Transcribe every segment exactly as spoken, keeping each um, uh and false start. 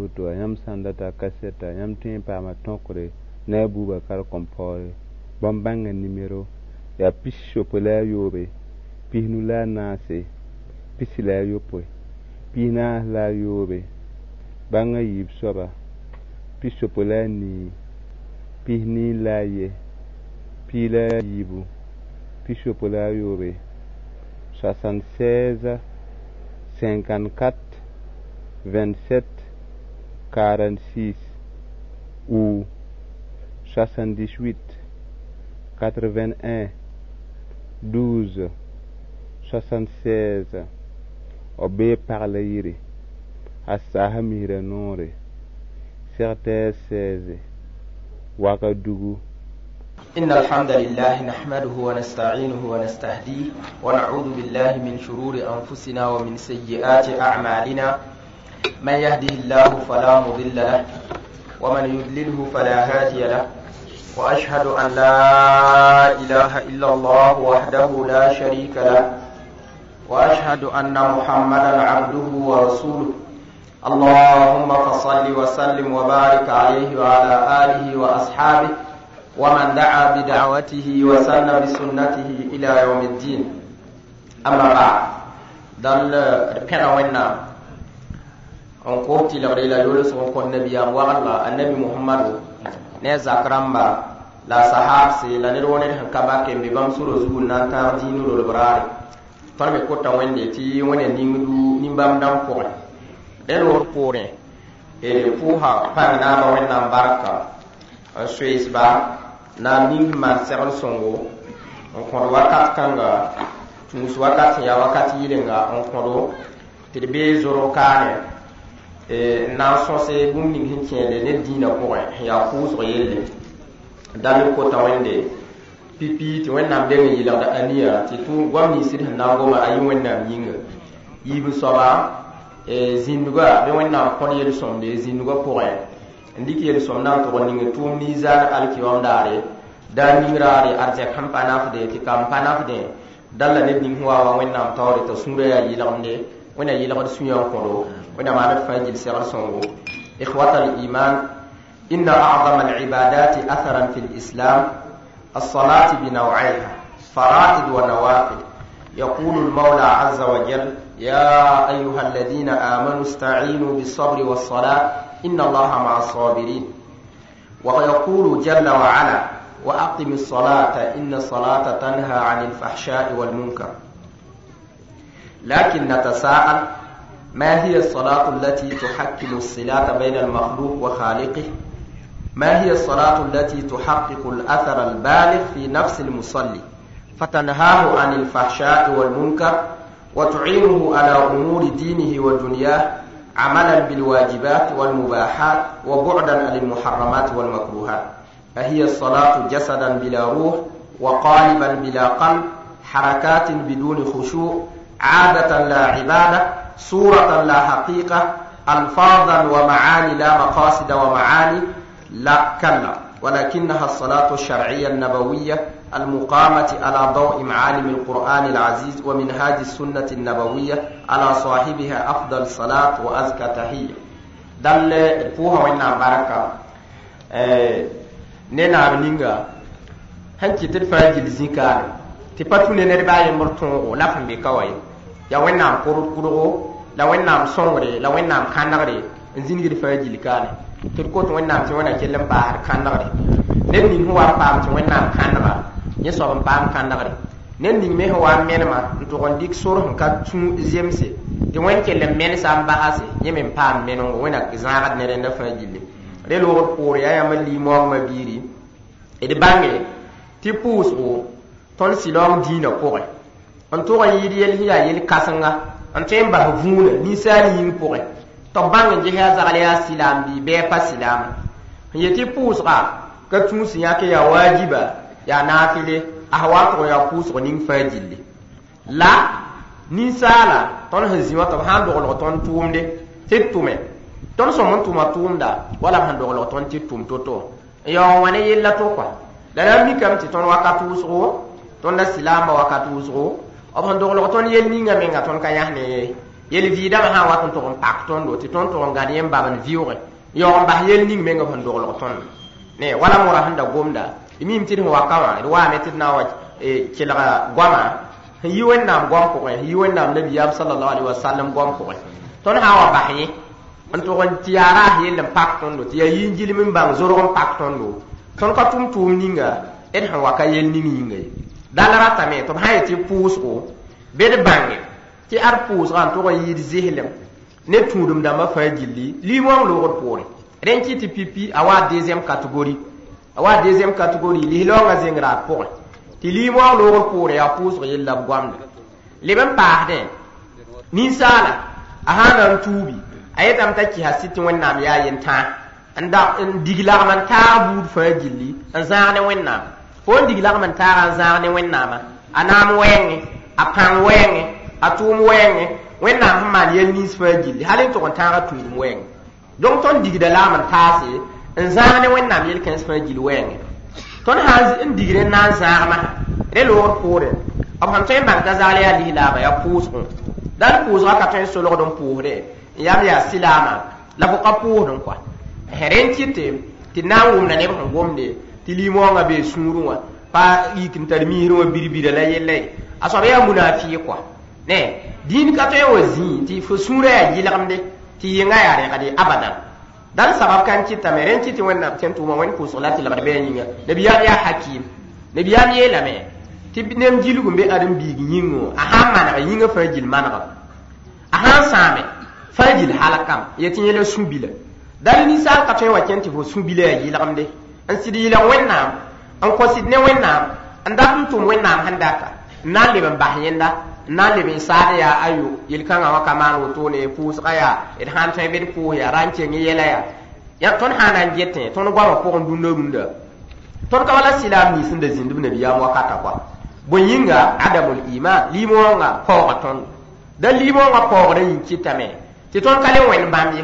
photo yam sandata cassette yam tin pa ma tonkre na Boubacar compore bombanga numéro ya picho pola yobe pinula nase pisila yopo pina la yobe banga yib soba picho pola ni pini la ye pila yibu picho pola yobe soixante-seize cinquante-quatre vingt-sept quarante-six ou soixante-dix-huit quatre-vingt-un douze soixante-seize Obé par la yiri Asahamire nore Certes seize Wakadougou. إن الحمد لله نحمده ونستعينه ونستهديه ونعوذ بالله من شرور أنفسنا ومن سيئات أعمالنا من يهده الله فلا مضل له ومن يضلله فلا هادي له وأشهد أن لا إله إلا الله وحده لا شريك له وأشهد أن محمدا عبده ورسوله اللهم فصل وسلم وبارك عليه وعلى آله وأصحابه ومن دعا بدعوته وسن بسنته إلى يوم الدين. أما بعد دل ركنا وإنا أنقوت لغريلا يولس ونقول نبي الله النبي محمد نزا كرامبا لا صحاب سي لا نرون الكباك ببام سورة زبون نانتار دينو للبراري فرمي كوتا ويندي تي وين نيمدو نيمبام دام فوري دلور فوري إلي فوها فانا وإنا مباركة سويس با na ning man segal songo on ko wakat kanga tus wakat ya wakati yilenga on ko te be zoro kane e na so se bum ning hinchele ne dina ko ya ku so yelle dal ko tawende pipi ti wenna be ngi la da aniya ti tu gwamni sir na go ma ayi wenna yinga yibu soba e zinduga be wenna ko yel sonde zinduga ko ndiki yel somna to woni tum ni zar alkiwam dare dan nirare arje kampana fde ti kampana fde dalla ne din huwa wa wenna tawre to sumbe ya yilamde wona yilagad sunya ko do wona ma nak fajil sigar songo ikhwatal iman inna a'zama al-ibadati atharan fil islam as-salati bi naw'iha fara'id wa nawafil yaqulu al-mawla 'azza wa jalla ya ayyuhalladhina amanu ista'inu bis-sabri was-salati إن الله مع الصابرين ويقول جل وعلا وأقم الصلاة إن الصلاة تنهى عن الفحشاء والمنكر لكن نتساءل ما هي الصلاة التي تحكم الصلة بين المخلوق وخالقه ما هي الصلاة التي تحقق الأثر البالغ في نفس المصلي فتنهاه عن الفحشاء والمنكر وتعينه على أمور دينه ودنياه عملا بالواجبات والمباحات وبعدا عن المحرمات والمكروهات فهي الصلاة جسدا بلا روح وقالبا بلا قلب حركات بدون خشوع عادة لا عبادة صورة لا حقيقة ألفاظا ومعاني لا مقاصد ومعاني لا كلا ولكنها الصلاة الشرعية النبوية المقامة على ضوء معالم القرآن العزيز ومنهاج السنة النبوية على صاحبها أفضل صلاة وأزكى تحية دل فوها وإنا بركة نينا بنينغا هنكي تدفع جلزيكا تباتوني نربا يمرتون لفن بكوي يا وإنا قرود قرود لا وإنا مصوري لا وإنا مكانغري نزيني دفع جلكاني تركوت وإنا متوانا كلم باهر كانغري نين هو أربعة متوانا مكانغري yeso on pam kandagre nen ning me ho wa menma to gon dik sor ka tu zemse de won ke le men sam ba ase yemen pam menon wona zagat ne renda fa jilli re lo pour ya yam li mo ma biri e de bangi ti pouso ton silom dina pour on to gon yidi yel hiya yel kasanga on temba vuna ni sali yin pour to bangi je ha zagale ya silam bi be pa silam yeti pouso ka tu sinya ke ya wajiba ya nafile ahwato ya puso ning fajille la ni sala ton hazima to hando ko ton tumde titume ton so mon tuma tumda wala hando ko ton titum toto yo wane yella to kwa dala mi kam ti ton wakatu so ton la silama wakatu so o hando ko ton yel ni ngame nga ton kayahne yel vida ma ha wat ton pak ton do ti ton ton ga yem baban viure yo on ba yel ning menga fan do lo ton ne wala mora handa gomda imim ti wa kama wa me ti na wa e kila gwama yi wennam gwam ko yi wennam nabi sallallahu alaihi wasallam gwam ko ton ha wa ba yi on to on tiara yel pak ton do ti yi njili min bang zoro pak ton do ton ka tum tum ninga ed ha wa ka yel ninga dalara tame to ha ti pus ko be de bangi ti ar pus ran to yi zihlem ne tudum da ma fa jilli li mo am lo ko pore ren ki ti pipi awa deuxième catégorie awa deuxième catégorie li lo nga zengra pore ti li mo am lo ko pore ya pus yi la gwam le ben pa de ni sala ahana tubi ayatam ta ki hasiti wonnam ya yenta anda digila man ta bud fa jilli an zaane wonnam fo digila man ta an zaane wonnama anam wenge apan wenge atum wenge wennam man yel nis fa jilli halin to kontara tum wenge donc ton digida la man tase en zaane wennam yel kan fa jilli wenge ton hazi en digire nan zaama re lor pore am han tay man gazali ali la ba ya pus on dal pus ka tan so lo don pore yam ya silama la ko kapu don kwa heren tite tinawum na ne ko gomde tilimo nga be suruwa pa yikin tarmiro birbira la yelle asobe ya munafi kwa ne din ka to wazi ti fo sura ya jilamde ti yinga yare kadi abadan dan sabab kan ci tameren ci ti wonna tentu ma won ko salati la be yinga nabi ya ya hakim nabi ya ye la me ti nem jilu gumbe adam bi yingo aha mana yinga fa jil mana aha same fa jil halakam yeti yele subila dan ni sal ka to wa kenti fo subila ya jilamde an sidi yila wonnam an ko sidne wonnam an da tum wonnam handaka nan le ban bahyenda nan le bin sade ya ayu yilkan wa kaman woto ne pus kaya it han tay be ko ya ranche ngi yela ya ya ton hanan jette ton gwa ko on dunda dunda ton ka wala silam ni sinda zindu nabi ya wakata kwa bonyinga adamul iman limo nga ko ton da limo nga ko da yin kitame ti ton kale wen bambi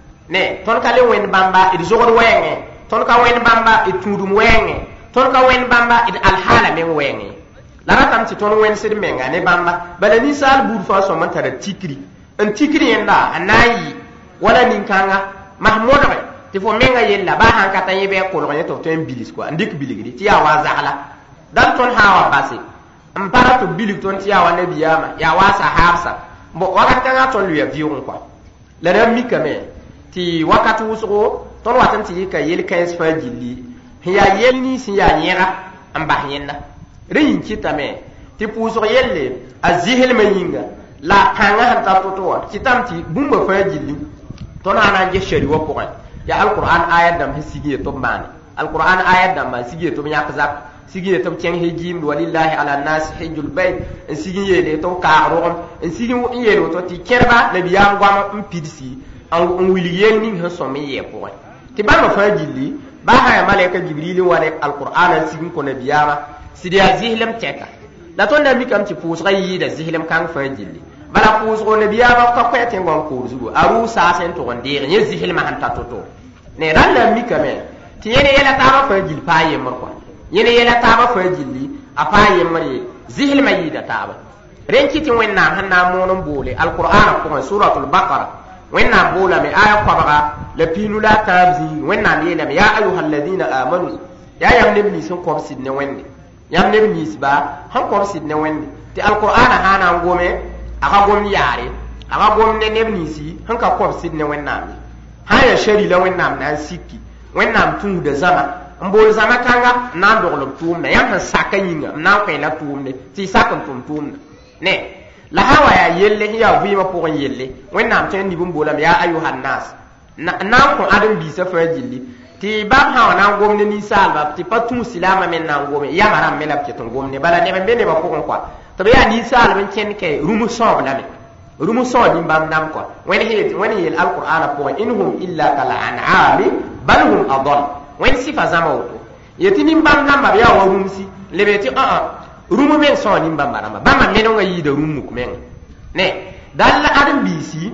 ne ton kale wen bamba it zogor wenge ton ka wen bamba it tudum wenge ton ka wen bamba it alhala men wenge la ratam ti ton wen sir menga ne bamba bala ni sal bur fa so man tara tikri en tikri yenda anayi wala nin kanga mahmoud re ti fo menga yella ba han kata yebe ko lo to ten bilis quoi ndik biligri ti ya wa zala dan ton hawa basi ampara to bilig ton ti ya wa nabiyama ya wa sahabsa bo wakati nga ton lu ya vion quoi la ram mi kame ti wakati usgo ton watan ti ka yel quinze fa jilli ya yel ni si ya nyera amba yenda reyin kitame ti puso yelle azihil mayinga la kanga hanta toto kitamti bumba fa jilli ton ana je shari wo pokoy ya alquran ayat dam hisigi to mane alquran ayat dam ma sigi to nyak zak sigi to ceng hejim walillahi ala nas hajjul bayt sigi yele to kaaro sigi yele to ti kerba nabiya ngwam mpidisi an wili yenni ha so me ye pokoy ti ba ma fa jilli ba ha malaika jibril wa alquran sigi ko nabiya sidi azihlam teka da ton da mi kam ti pus gayi da zihlam kan fa jilli bala pus go ne biya ba ko ko eten gon ko zugo aru sa sen to gon de ne zihlam han ta toto ne ran da mi kame ti yene yela ta ba fa jil pa ye mar ko yene yela ta ba fa jilli a pa ye mar ye zihlam yi da ta ba ren ki ti wenna han na monon bole alquran ko suratul baqara wenna bola me aya ko ba la pinula tabzi wenna ne ne ya ayyuhalladhina amanu ya yam ne ni sun ko sidne wenne yam ne nis ba han ko sidne wende ti alquran hana ngome aka gom yare aka gom ne ne nisi han ka ko sidne wennam ha ya shari la wennam na sikki wennam tun da zama mbol zama kanga nan doglo tum na yam han saka yinga nan ko la tum ne ti sakan tum tum ne la hawa ya yelle ya wi ma ko yelle wennam tan ni bumbola ya ayuhan nas na ko adam bi sa fa jilli ti bab ha na gomne ni salba ti patu silama men na gomne ya maram melap ti ton gomne bala ne be ne ba ko quoi to be ya ni salba ken ke rumu sob la me rumu sob ni bam nam quoi wen he wen he alquran ko inhum illa kal an'ami bal hum adall wen sifa zama to yeti ni bam nam ba ya wa rumsi lebeti a a rumu men so ni bam marama bam men no yi da rumu ko men ne dalla adam bisi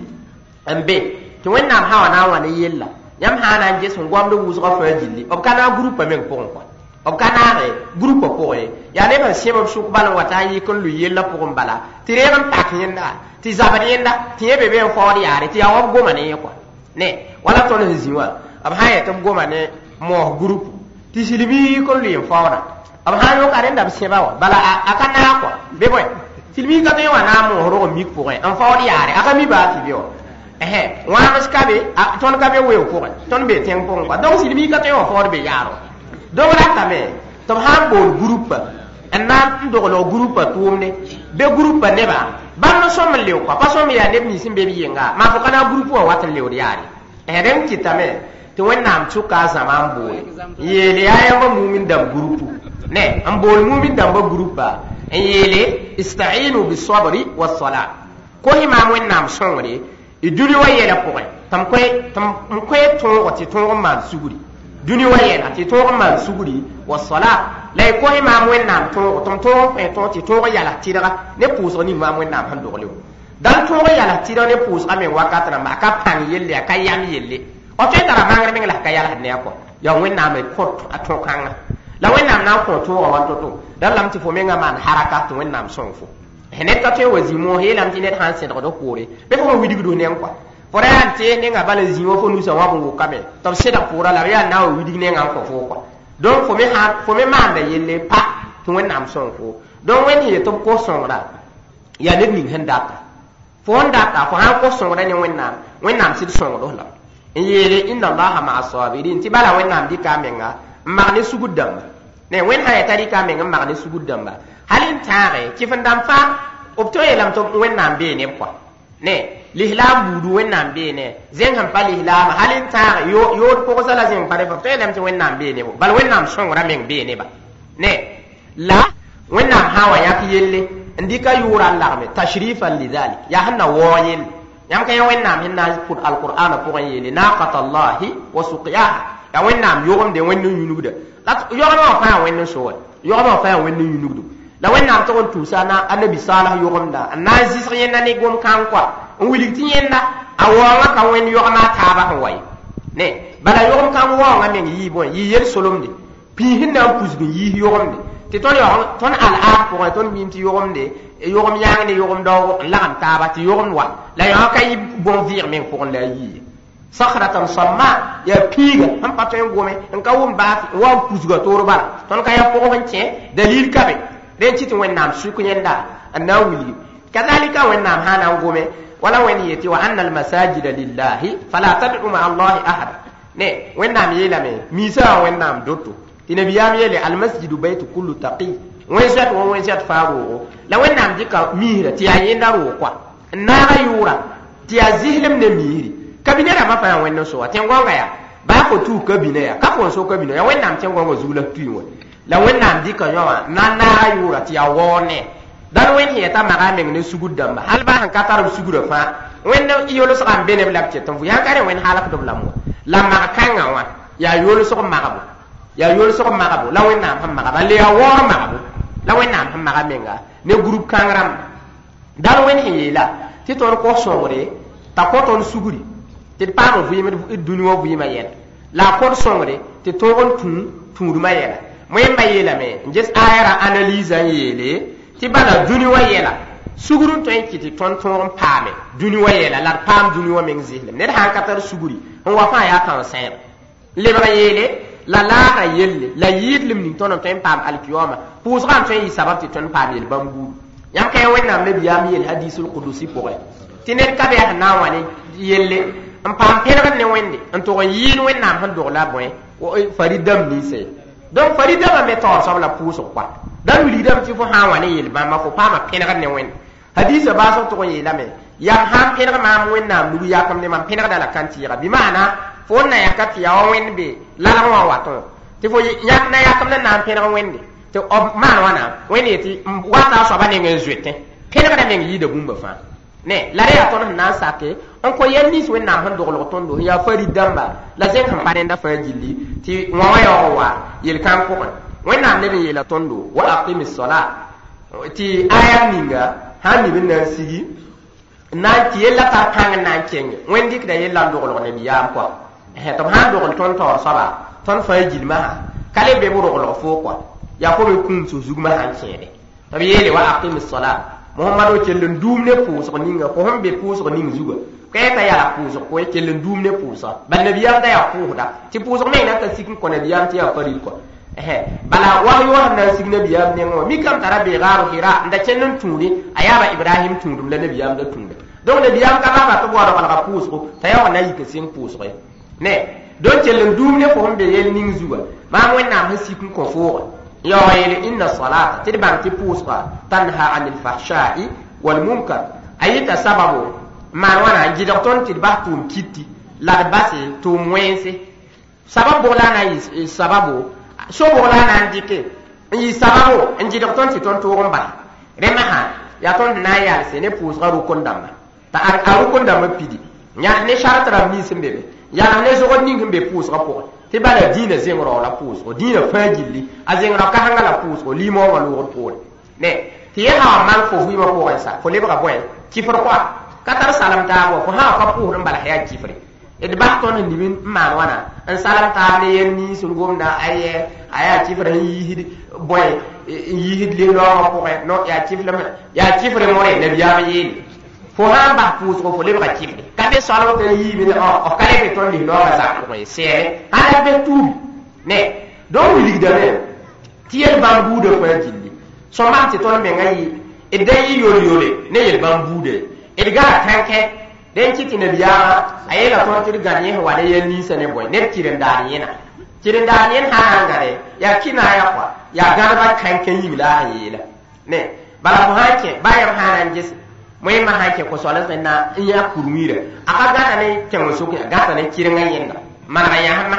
ambe to wen nam ha na wa ne yella yam hana je sun gwamdo wuzo fa jilli o kana groupe men ko ko b kanaare groupe pʋgẽ yaa neb n sẽb b sʋk bala n wata n yɩk n lu yella pʋgẽ bala tɩ reeg n pak yẽnda tɩ zabd yẽnda tɩ yẽ be be n faood yaare tɩ yaa wa b goma ne yẽ kɔa ne wala tõnd sẽn zĩ wã b sã n yet b goma ne moos groupe tɩ silmi yik n lu yen faooda b sã n yõka rẽnda b sẽba wã bala a ka naag kɔa be bõe silmi ka tõe wã na n moos rog n mik pʋgẽ n faood yaare a ka mi baa tɩ be wã ɛhɛ wãams ka be tõnd ka be weo pʋgẽ tõnd be tẽng pʋgẽ kɔa donc silmi ka tõe wã faood be yaaro donc ratame tɩ b sã n bool groupe n na n dogl groupe tʋʋmde be groupe neba bãmb sõm n leo kɔa pa sõm yaa neb nins n be b yɩnga maa fo ka na groupe wã wat n leod yaare rẽn kɩtame tɩ wẽnnaam sʋka a zãma n boole n yeele yaa yãmba mumin dãmb groupe ne n bool mumin dãmba groupa n yeele istainu bisabri wasala kos maam wẽnnaam sõngre y dũni wa yɛla pʋgẽ tɩm kõ tõog tɩ tõog n maan sugri dũni wa yɛla tɩ tõog n maan sugri wasala la y kos maam wẽnnaam tõog tɩm tõog n kõ tõog tɩ tõog yala tɩdga ne pʋʋsg ning maam wẽnnaam sẽn dogle wo dal tõog yala tɩdg ne pʋʋsga me wakat rãmba a ka pãng yelle a ka yam yelle o tõe tara mangr meng la ka yalsd ne a kɔ yaa wẽnnaam e kõ a tõ-kãngã la wẽnnaam na n kõ tõogã wa to-to dal lame tɩ fo menga maan haraka tɩ wẽnnaam sõng fo ned ka tõe wa zĩ moos yeelame tɩ ned sã n sẽdgd poore bɩ fo me widgdu neng kɔa fo ra yaa n tees nenga bala zĩ wa fo nusã wã b wʋkame tɩ b sẽdg pʋʋra la b yaa na n wa widg nengã n kõ foo kɔa donc fo me fo me maanda yelle pa tɩ wẽnnaam sõng fo donc wẽnd sẽn yet b kos sõngda yaa ned ning sẽn data fo n data fo sãn kos sõngda ne wẽnnaam wẽnnaam sɩd sõngdos la n yeele inna allaha maa sabirin tɩ bala wẽnnaam dɩka a menga n mag ne sugd dãmba ne wẽnd sã yeta dɩka a meng n mag ne sugd dãmba hal n tãage kɩf n dãmb fãa b tõe yeelame tɩ wẽnnaam bee neb kɔa ne lislaam buudu wẽnnaam bee ne zẽng sẽn pa lislaama hal n tãage yood pʋgsa la zẽng pa refa b tõe yeelame tɩ wẽnnaam bee nebo bal wẽnnaam sõngra meng bee neba ne la wẽnnaam sã wa yãk yelle n dɩka yʋʋra n lagme tashrifan lidalik yaa sẽn na waoog yelle yãmb ka yã wẽnnaam sẽn na n pʋd alqur'ana pʋgẽ yeele naqat allahi wa suqyaha yaa wẽnnaam yʋgemde wẽnd n yũnugda yõgmã wã fãa wẽnd n soa yõgmã wã fãa wẽnd n yũnugdu la wẽnnaam tɩg n tʋʋsa a nabi salah yʋgemda n na n zɩsg yẽnda ne gom-kãng kɔa n wilg tɩ yẽnda a waoongã ka wẽnd yõgma a taaba sẽn wa ye ne bala yõgem-kãng waoongã meng yɩɩ bõe yɩ yel solemde pĩis sẽn na n pusg n yiis yõgemde tɩ tõnd al-aad pʋgẽ tõnd miim tɩ yõgemde yõgem yãngde yõgem daoogo n lagem taaba tɩ yõgem wa la yõgã ka yɩ bõn-vɩɩg meng pʋgẽ la a yɩɩ sakhratan samma yaa piiga sẽn pa tõe n gome n ka wʋm baafɩ n wa n pusga toor bala tõnd ka yã pʋgs n kẽ dalil ka be rẽn tɩ tɩ wẽnnaam sʋk yẽnda n na n wilgi kadalika wẽnnaam sã na n gome wala wẽnd yetɩ wa anna almasajida lillahi fala tad'u maa allahi ahada ne wẽnnaam yeelame miisã wã wẽnnaam doto tɩ nabiyaam yeele almasjidu baytu kullu taqi wẽn-zoɛt wa wẽn-zoɛt faa roogo la wẽnnaam dɩka miisrã tɩ yaa yẽnda roog kɔa n naaga yʋʋra tɩ yaa zislem ne miisri kabine rãmbã fãa yaa wẽnd n soa tẽn-gõnga yaa baa fo tuu kabine yaa ka fo n so kabine yaa wẽnnaam tẽn-gõnga zug la tui wã la wẽnnaam dɩka yõ wã na n naaga yʋʋra tɩ yaa waoor ne dal wẽnd sẽn yeta maga a meng ne sugd dãmba hal baa sẽn ka tar b sugrã fãa wẽnd yolsga n be neb la b ket n fu yãn ka rẽ wẽnd halkdb lame wã la mag-kãngã wã yaa yolsg magbo yaa yolsg magbo la wẽnnaam sẽn magba le yaa waoor magbo la wẽnnaam sẽn maga menga ne group kãng rãmb dal wẽnd sẽn yeela tɩ tõnd kos sõngre t'a kõ tõnd sugri tɩ d paam vɩɩm d dũni wã vɩɩmã yɛla la a kõd sõngre tɩ tõog n tũ tũudmã yɛla wẽmbã yeelame n ges aya ra analyse n yeele tɩ bala dũni wã yɛla sugr n tõe n kɩ tɩ tõnd tõog n paame dũni wã yɛla la d paam dũni wã meng zislem ned sã n ka tar sugri n wa fãa yaa tãn sẽer lebg yeele la laaga yelle la yɩɩdlem ning tõnd n tõe n paam alkiyaoma pʋʋsgã n tõe n yɩ sabab tɩ tõnd paam yel bãmb buudu yãmb ka yã wẽnnaam nabiyaam yeel hadisul qudusi pʋgẽ tɩ ned ka bɩ a sẽn na n wa ne yelle n paam pẽlgd ne wẽnde n tʋg n yɩɩd wẽnnaam sẽn dogla bõe faridam ninsẽ donc faridamã me taoor soab la pʋʋsg kɔa da wilgdame tɩ fo sã n wa ne yel bãmba fo paama pẽlgd ne wẽnde hadiisã baasg tʋg n yeelame yam sã n pẽlg maam wẽnnaam nug yakemde mam pẽlgda la kãn tɩɩga bɩ maana fo n na yãka tɩ yaa wa wẽnd be lalg wã watõ tɩ fo yãk na yakemd n na n pẽlg wẽnde tɩ b maan wãna wẽnd yetɩ wata a soaba neng n zoetẽ pẽlgda meng yɩɩda bũmba fãa ne la rẽa tõnd sẽn na n sake n kõ yɛl nins wẽnnaam sẽn doglg tõndo sẽn yaa farid dãmba la zẽng sẽn pa rẽnda fãa gilli tɩ wã wã yaoog wa yel-kãng pʋgẽ wẽnnaam leb n yeela tõndo wa aqimi sola tɩ aya ninga sã n nib n na n sigi n na n tɩ yella tar pãng n na n kẽnge wẽnd dɩkda yella n doglg nabiyaam kɔa tɩ b sã n dogl tõnd taoor soaba tõnd fãa gilmã kale be buru lo fo kwa ya ko be kun so zugma han kede tabi yele wa aqimis salat muhammadu kellen dumne pu so ninga ko hombe pu so ninga zuga kay ta ya pu so ko kellen dumne pu so ban nabiyam da ya pu da ti pu so me na ta sikin ko nabiyam ti ya faril ko eh bala wahyu wa na sikin nabiyam ne ngo mi kam tara be garu hira nda kellen tuni ayaba ibrahim tundum la nabiyam da tunde donc nabiyam ka ba to bo da bala pu so ta ya wana yi ke sin pu so ne don kellen dumne ko hombe yel ning zuga ma wonna ma sikin ko fo يا ويل إن الصلاة تدبان تبوسها تنهى عن الفحشاء والمنكر أي تسبب ما وانا جدتون تدباتون كيتي لا باسي تو موينسي سبب بولانا سبب شو بولانا عندك أي سبب إن جدتون تتون تورم بال رمها يا تون نايا سنة بوسها ركون دم تا أركون دم بيدي يا نشارة رمي سمبي يا نشوف نيجي ببوسها بول ti bala dina zengro la pus o dina fajili a zengro ka hanga la pus o limo wa lo pol ne ti ha man fo wi ma ko sa fo le ba boy ci for kwa ka tar salam ta bo fo ha ka pu ran bala ya ci fri e de ba to ni min man wana an salam ta le yen ni sun gom na aye aya ci fri yi hidi boy yi hidi le lo ko no ya ci fri ya ci fri mo ne biya ma yi fo ha ba pus ko fo le ba ci fri ka be solo te yi bi o o kale be to li lo ga sa ko se ala be tu ne do wi ligda ne tiel bambu de ko jilli so ma ti to me ngai e dai yoli yole ne yel bambu de e ga tanke den ci tin biya ayela to ti ga ne wa de yel ni sene boy ne kiren da ni na kiren da ni ha ngare ya kina ya kwa ya ga ba tanke yi la yela ne bala mo hake bayan hanan jisi moy ma hake ko solan na iya kurmira aka gata ne kenwo so gata ne kirin yenda mana ya hamma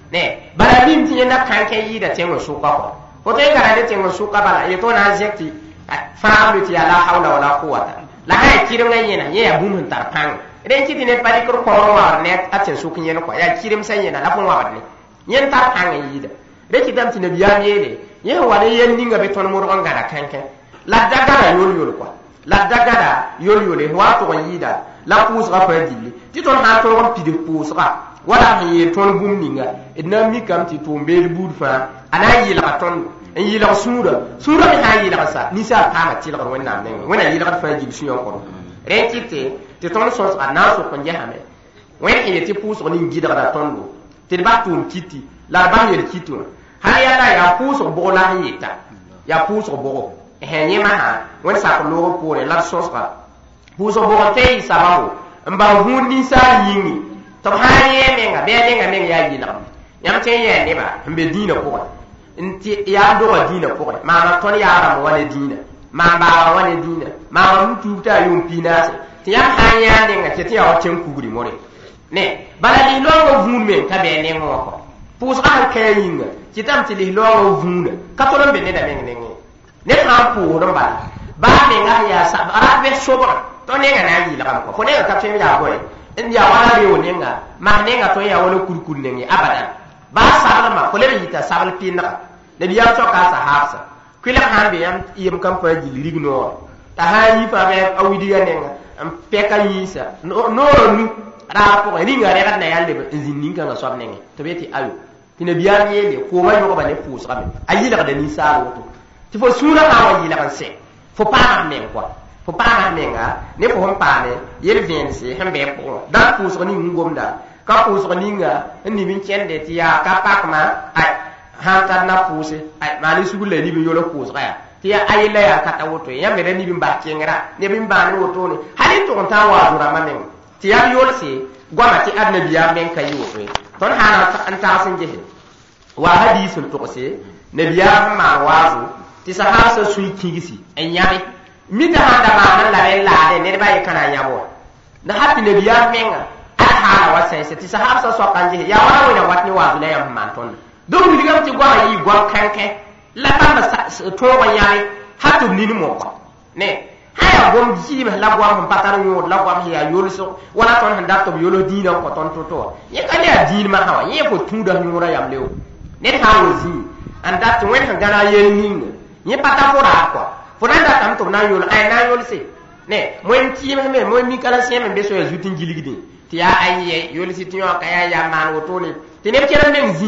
ne bala dim ti yenda kanke yi da tenwo so ka ko ko te gara de tenwo so ka bala yeto na jekti faamu ti ala hawla wala quwwata la hay kirin yenda ye ya bumun tar pang den ti ne pari ko ko wa ne atin so kin yenda ko ya kirim san yenda la fon wa ne yen tar pang yi da de ti dam ti ne biya yele ye wa de yen ninga be ton mo ron gara kanke la dagara yol yol ko la dagada yol yole wa to yida la pusra pa dilli ti ton ha to ron pide pusra wala hi ton bum ninga idna mi kam ti to mbel bud fa ana yi la ton en yi la sura sura mi ha yi la sa ni sa ta ma ti la ron na ne wona yi la fa jil suyon ko ren ti te ti ton so ana so ko jahame wen e ti pusra ni gida da ton do ti ba tum kiti la ba yel kito ha ya la ya pusra bo la yita ya pusra bo henye maha won sa ko logo pore la sosra buzo bo te sababu mba hundi sa yingi to haye menga be menga menga ya yila yam te ye ne ba mbe dina ko nti ya do dina ko ma ma ton ya ram wala dina ma ba wala dina ma mutu ta yum pinase ti ya hanya ne nga ti ya o ten kuguri more ne bala di logo hunme ta be ne ngo ko pus ka ke yinga ti tam ti li logo hunde ka to be ne da menga ne ne ha pu ro ba ba me nga ya sa ara be sobra to ne nga na yi la ko fo ne ka temi ya boy en ya wala be woni nga ma ne nga to ya wala kurkur ne abadan ba sa la ma ko le yita sa bal pinna ne biya to ka sa hafsa kwila ha be yam yim kam pa ji rigno ta ha yi fa be awidi ya ne nga am pe ka yi sa no no nu ra ko ni nga re na yalle be zinni nga so ne to be ti ayo ti ne biya ni le ko ma yo ba ne fu sa me ayi la da ni sa wo to ti fo sura ha wa yi la kan se fo pa me kwa fo pa me nga ne fo hon pa ne yel vien se hambe ko da fu so ni ngomda ka fu so ni nga ni min chende ti ya ka pak ma ai han ta na fu se ai ma ni sugule ni bi yolo fu so ya ti ya ai la ya ka ta woto ya me ni bi ba kengra ne bi ba ni woto ni hali to ta wa dura ma men ti ya yol se goma ti annabi ya men kai woto ton hana an ta sin je wa hadisul to se nabiya ma wazu ti sahasa sui kigisi en yami mi da handa ma nan la la de ne ba yi kana yabo da hapi ne biya menga al hala wasa se ti sahasa so kanje ya wala wala watni wazu la yam man ton do mi digam ti gwa yi gwa kanke la ba ma to wa yai hatu ni ni mo ko ne haya gom ji ma la gwa mo patar yo la gwa mi ya yolo so wala ton handa to yolo dina ko ton to to ye kale ya din ma hawa ye ko tunda mi ngora yam lew ne ha wozi and that when gana yen ninga ni pata fora ko fora da tam to na yol ay na yol se ne mo en ti me mo mi kala se me be so yutin jiligidi ti ya ay ye yol si ti yo ka ya ya man woto ne ti ne kera men zi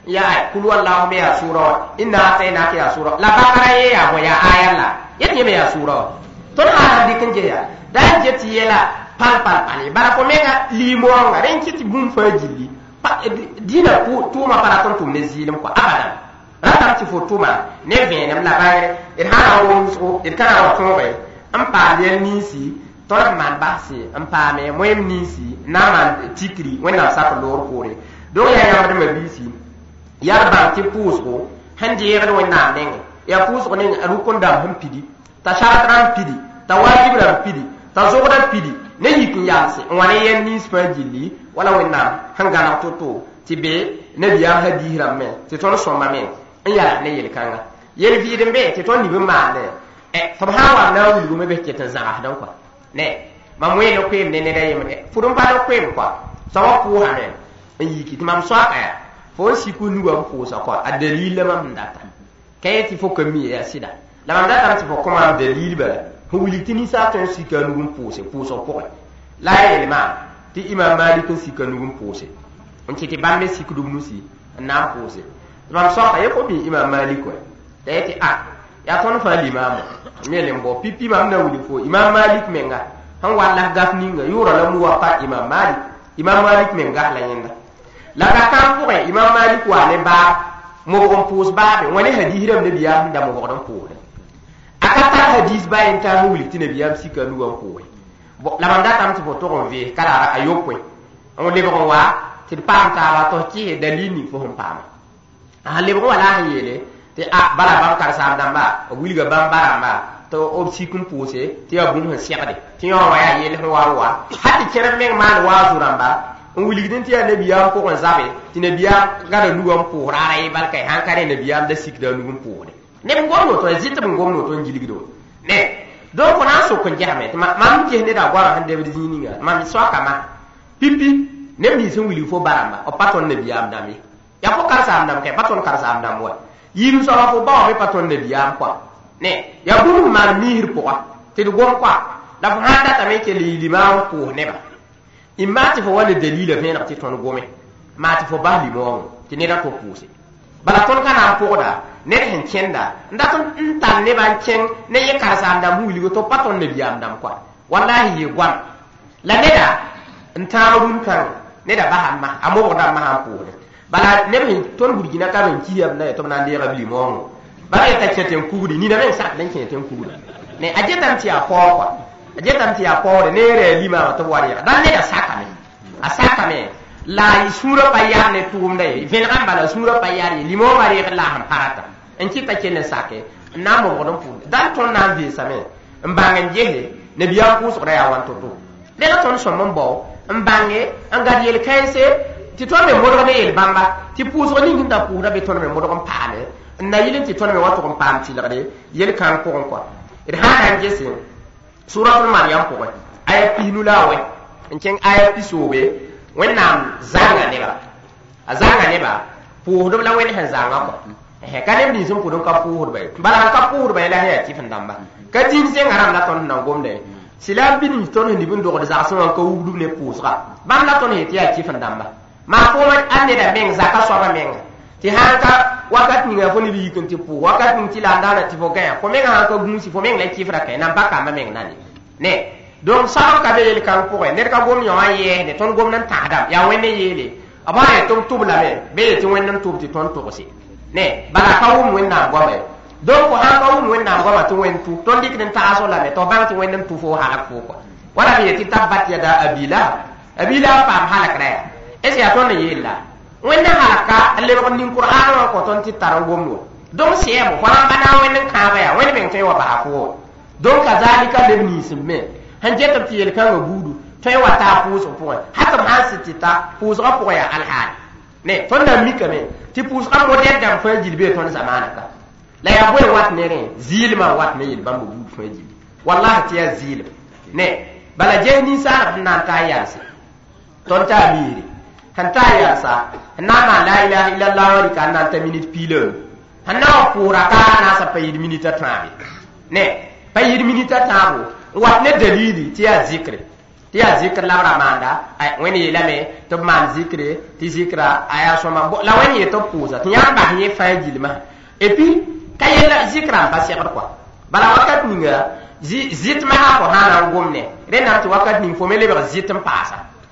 ya kul wallahu me ya sura inna atayna ya sura la bakara ye ya bo ya ayalla yati me ya sura to ha dikin je ya dan je ti yela pal pal pal bara ko mega limo nga ren kiti bum fa jilli dina ko tuma para ton tum ne zilim ko abadan ratam ti fo tuma ne venem la bayre it ha wo so it kana wa to be am pa le nisi to man basi am pa me moyem nisi na man tikri wona sa ko lor ko re do ya ya ma bisi ya ba ti puso hande ya ro na ne ya puso ne rukun da hum pidi ta sharatran pidi ta wajibran pidi ta zogodan pidi ne yikin yasi wani yen nis fa jilli wala wonna hangana toto tibe ne biya hadihram me ti ton so ma me ya ne yel kanga yel fi dembe ti ton ni be ma ne e fa ha wa na wulu me be ke tan za dan kwa ne ma mo yel ko ne ne da yem ne fudum pa do ko kwa sa wa ku ha ne yiki ti mam so aka fo si ku nu wa ko sa kwa a dalil mam ndata kayeti fo ko mi ya sida la mam ndata ti fo ko ma dalil ba huli tini sa tan si ka nu pose pose ko la yel ma ti imam malik si ka nu pose on ti ti bambe si ku dum nu si na pose mam so ka yeko bi imam malik ko dayeti a ya ton fa limam mele mbo pipi mam na wuli fo imam malik menga han wala gafni nga yura la mu wa pa imam malik imam malik menga la yenda la ka kan ko imam malik wa ne ba mo ko pose ba be woni hadiram ne biya da mo ko don pose akata hadis ba en ta wuli tine biya sika nu wa pose bo la manda tam ti foto on ve kala ayokwe on le ko wa ti pam ta ba to ci dalini fo hon pam a le ko wala yele te a bala bam kar sa damba wuli ga bam baramba to ob sikun pose ti abun ha siade ti yo wa ya yele wa wa hadi kere men man wa zuramba on wuli gidin ti ya nabiya ko kon zabe ti nabiya ga da nuwan po rara yi balkai hankare nabiya da sik da nuwan po ne ne ngomno to zita ngomno to njiligido ne do ko na so ko jame ma mam je ne da gwara hande be dini nga mam so kama pipi ne mi sun wuli fo baramba o paton nabiya am dami ya ko kar sa am dam ke paton kar sa am dam wa yiru so fo ba o paton nabiya am kwa ne ya buru ma mihir po te do gon kwa da fa hada ta me ke li limam po ne ba imati fo wala dalila fe na ti ton gome mati fo ba li mo ti ne da to puse bala ton kana po da ne hen kenda ndaton ntan ne ban ken ne ye karsa ndam huli go to paton ne biam dam kwa wallahi ye gwan la ne da ntaarun kan ne da bahamma amo da ma ha po bala ne hen ton burgina ka ben kiyam na to nan de rabli mo bala ta cheten kugudi ni da men sa dan cheten kugudi ne ajetam ti a ko kwa ajetam ti a ko ne re lima to wari dan ne da saka me asaka me la sura payar ne tuum dai ven kan bala sura payar limo mari la han parata en ci ta kene sake na mo godon fu dan ton na vi same mbangen jehe ne biya ku so ya wan to to de la ton so mon bo mbange anga yel kaise ti ton me modo ne yel bamba ti pu so ni nginda pu da be ton me modo kon paale na yilin ti ton me wato kon pam ti la de yel kan ko ko it ha han jese suratul maryam ko ay pinu lawe en ken ay pisobe wennam zanga ne ba azanga ne ba pu do la wen han zanga ko he kanem din sum pu do ka pu do ba bala ka pu do ba la he ti fandamba ka tin se ngaram la ton na gomde silam bin ton ni bin do ko za so ko wudu ne pu sa bam la ton he ti ya ti fandamba ma ko ma ande da men zaka so ba men ti hanka wakati ni ngafo ni bi kan ti pu wakati ni ti la ndana ti fo ga ko men ha ko gumsi fo men la ti fra kai na baka ma men nani ne donc sa ka be yel kan ko ne ka gom yo aye ne ton gom nan ta adam ya wenne yele aba e ton tubla me be ti wennan tubti ton to ko ne bala ka wum wenna gobe donc ha ka wum wenna gobe to wen tu ton dik den ta so la me to ban ti wennan tu fo halak fo ko wala be ti tabbat ya da abila abila pam halak re e se aton ne yella wenna halaka alle ko nin qur'an ko ton ti tar gom no donc se mo fa bana wennan ka ba ya wenna ben tay wa ba fo donc kazalika lebni simme han jetam ti yel kan gudu tay wata puso po hatam hasiti ta puso ko ya alhal ne ton da mika me ti puso ko de dam fa jilbe ton zamana ka la ya boy wat ne ne zilma wat ne yel bambu gudu fa jilbe wallahi ti ya zil ne bala je ni sa nan ta yasi ton ta miri kan ta yasa na ma la ilaha illallah wa kan nan ta minute pile hanna pura ka na sa payid minute tabi ne payid minute tabo wat ne dalili ti ya zikri ti tɩ yaa zikr la b ra maanda wẽnd yeelame tɩ b maan zikre tɩ zikra a yaa sõma la wẽnd yee tɩ b pʋʋsa tɩ yãmb bas yẽ fãa gilmã et puis ka yella zikra n pa segd kɔa bala wakat ninga zitmã sã fo sã na n gomne rẽnnaam tɩ wakat ning fo me lebg zit n paasa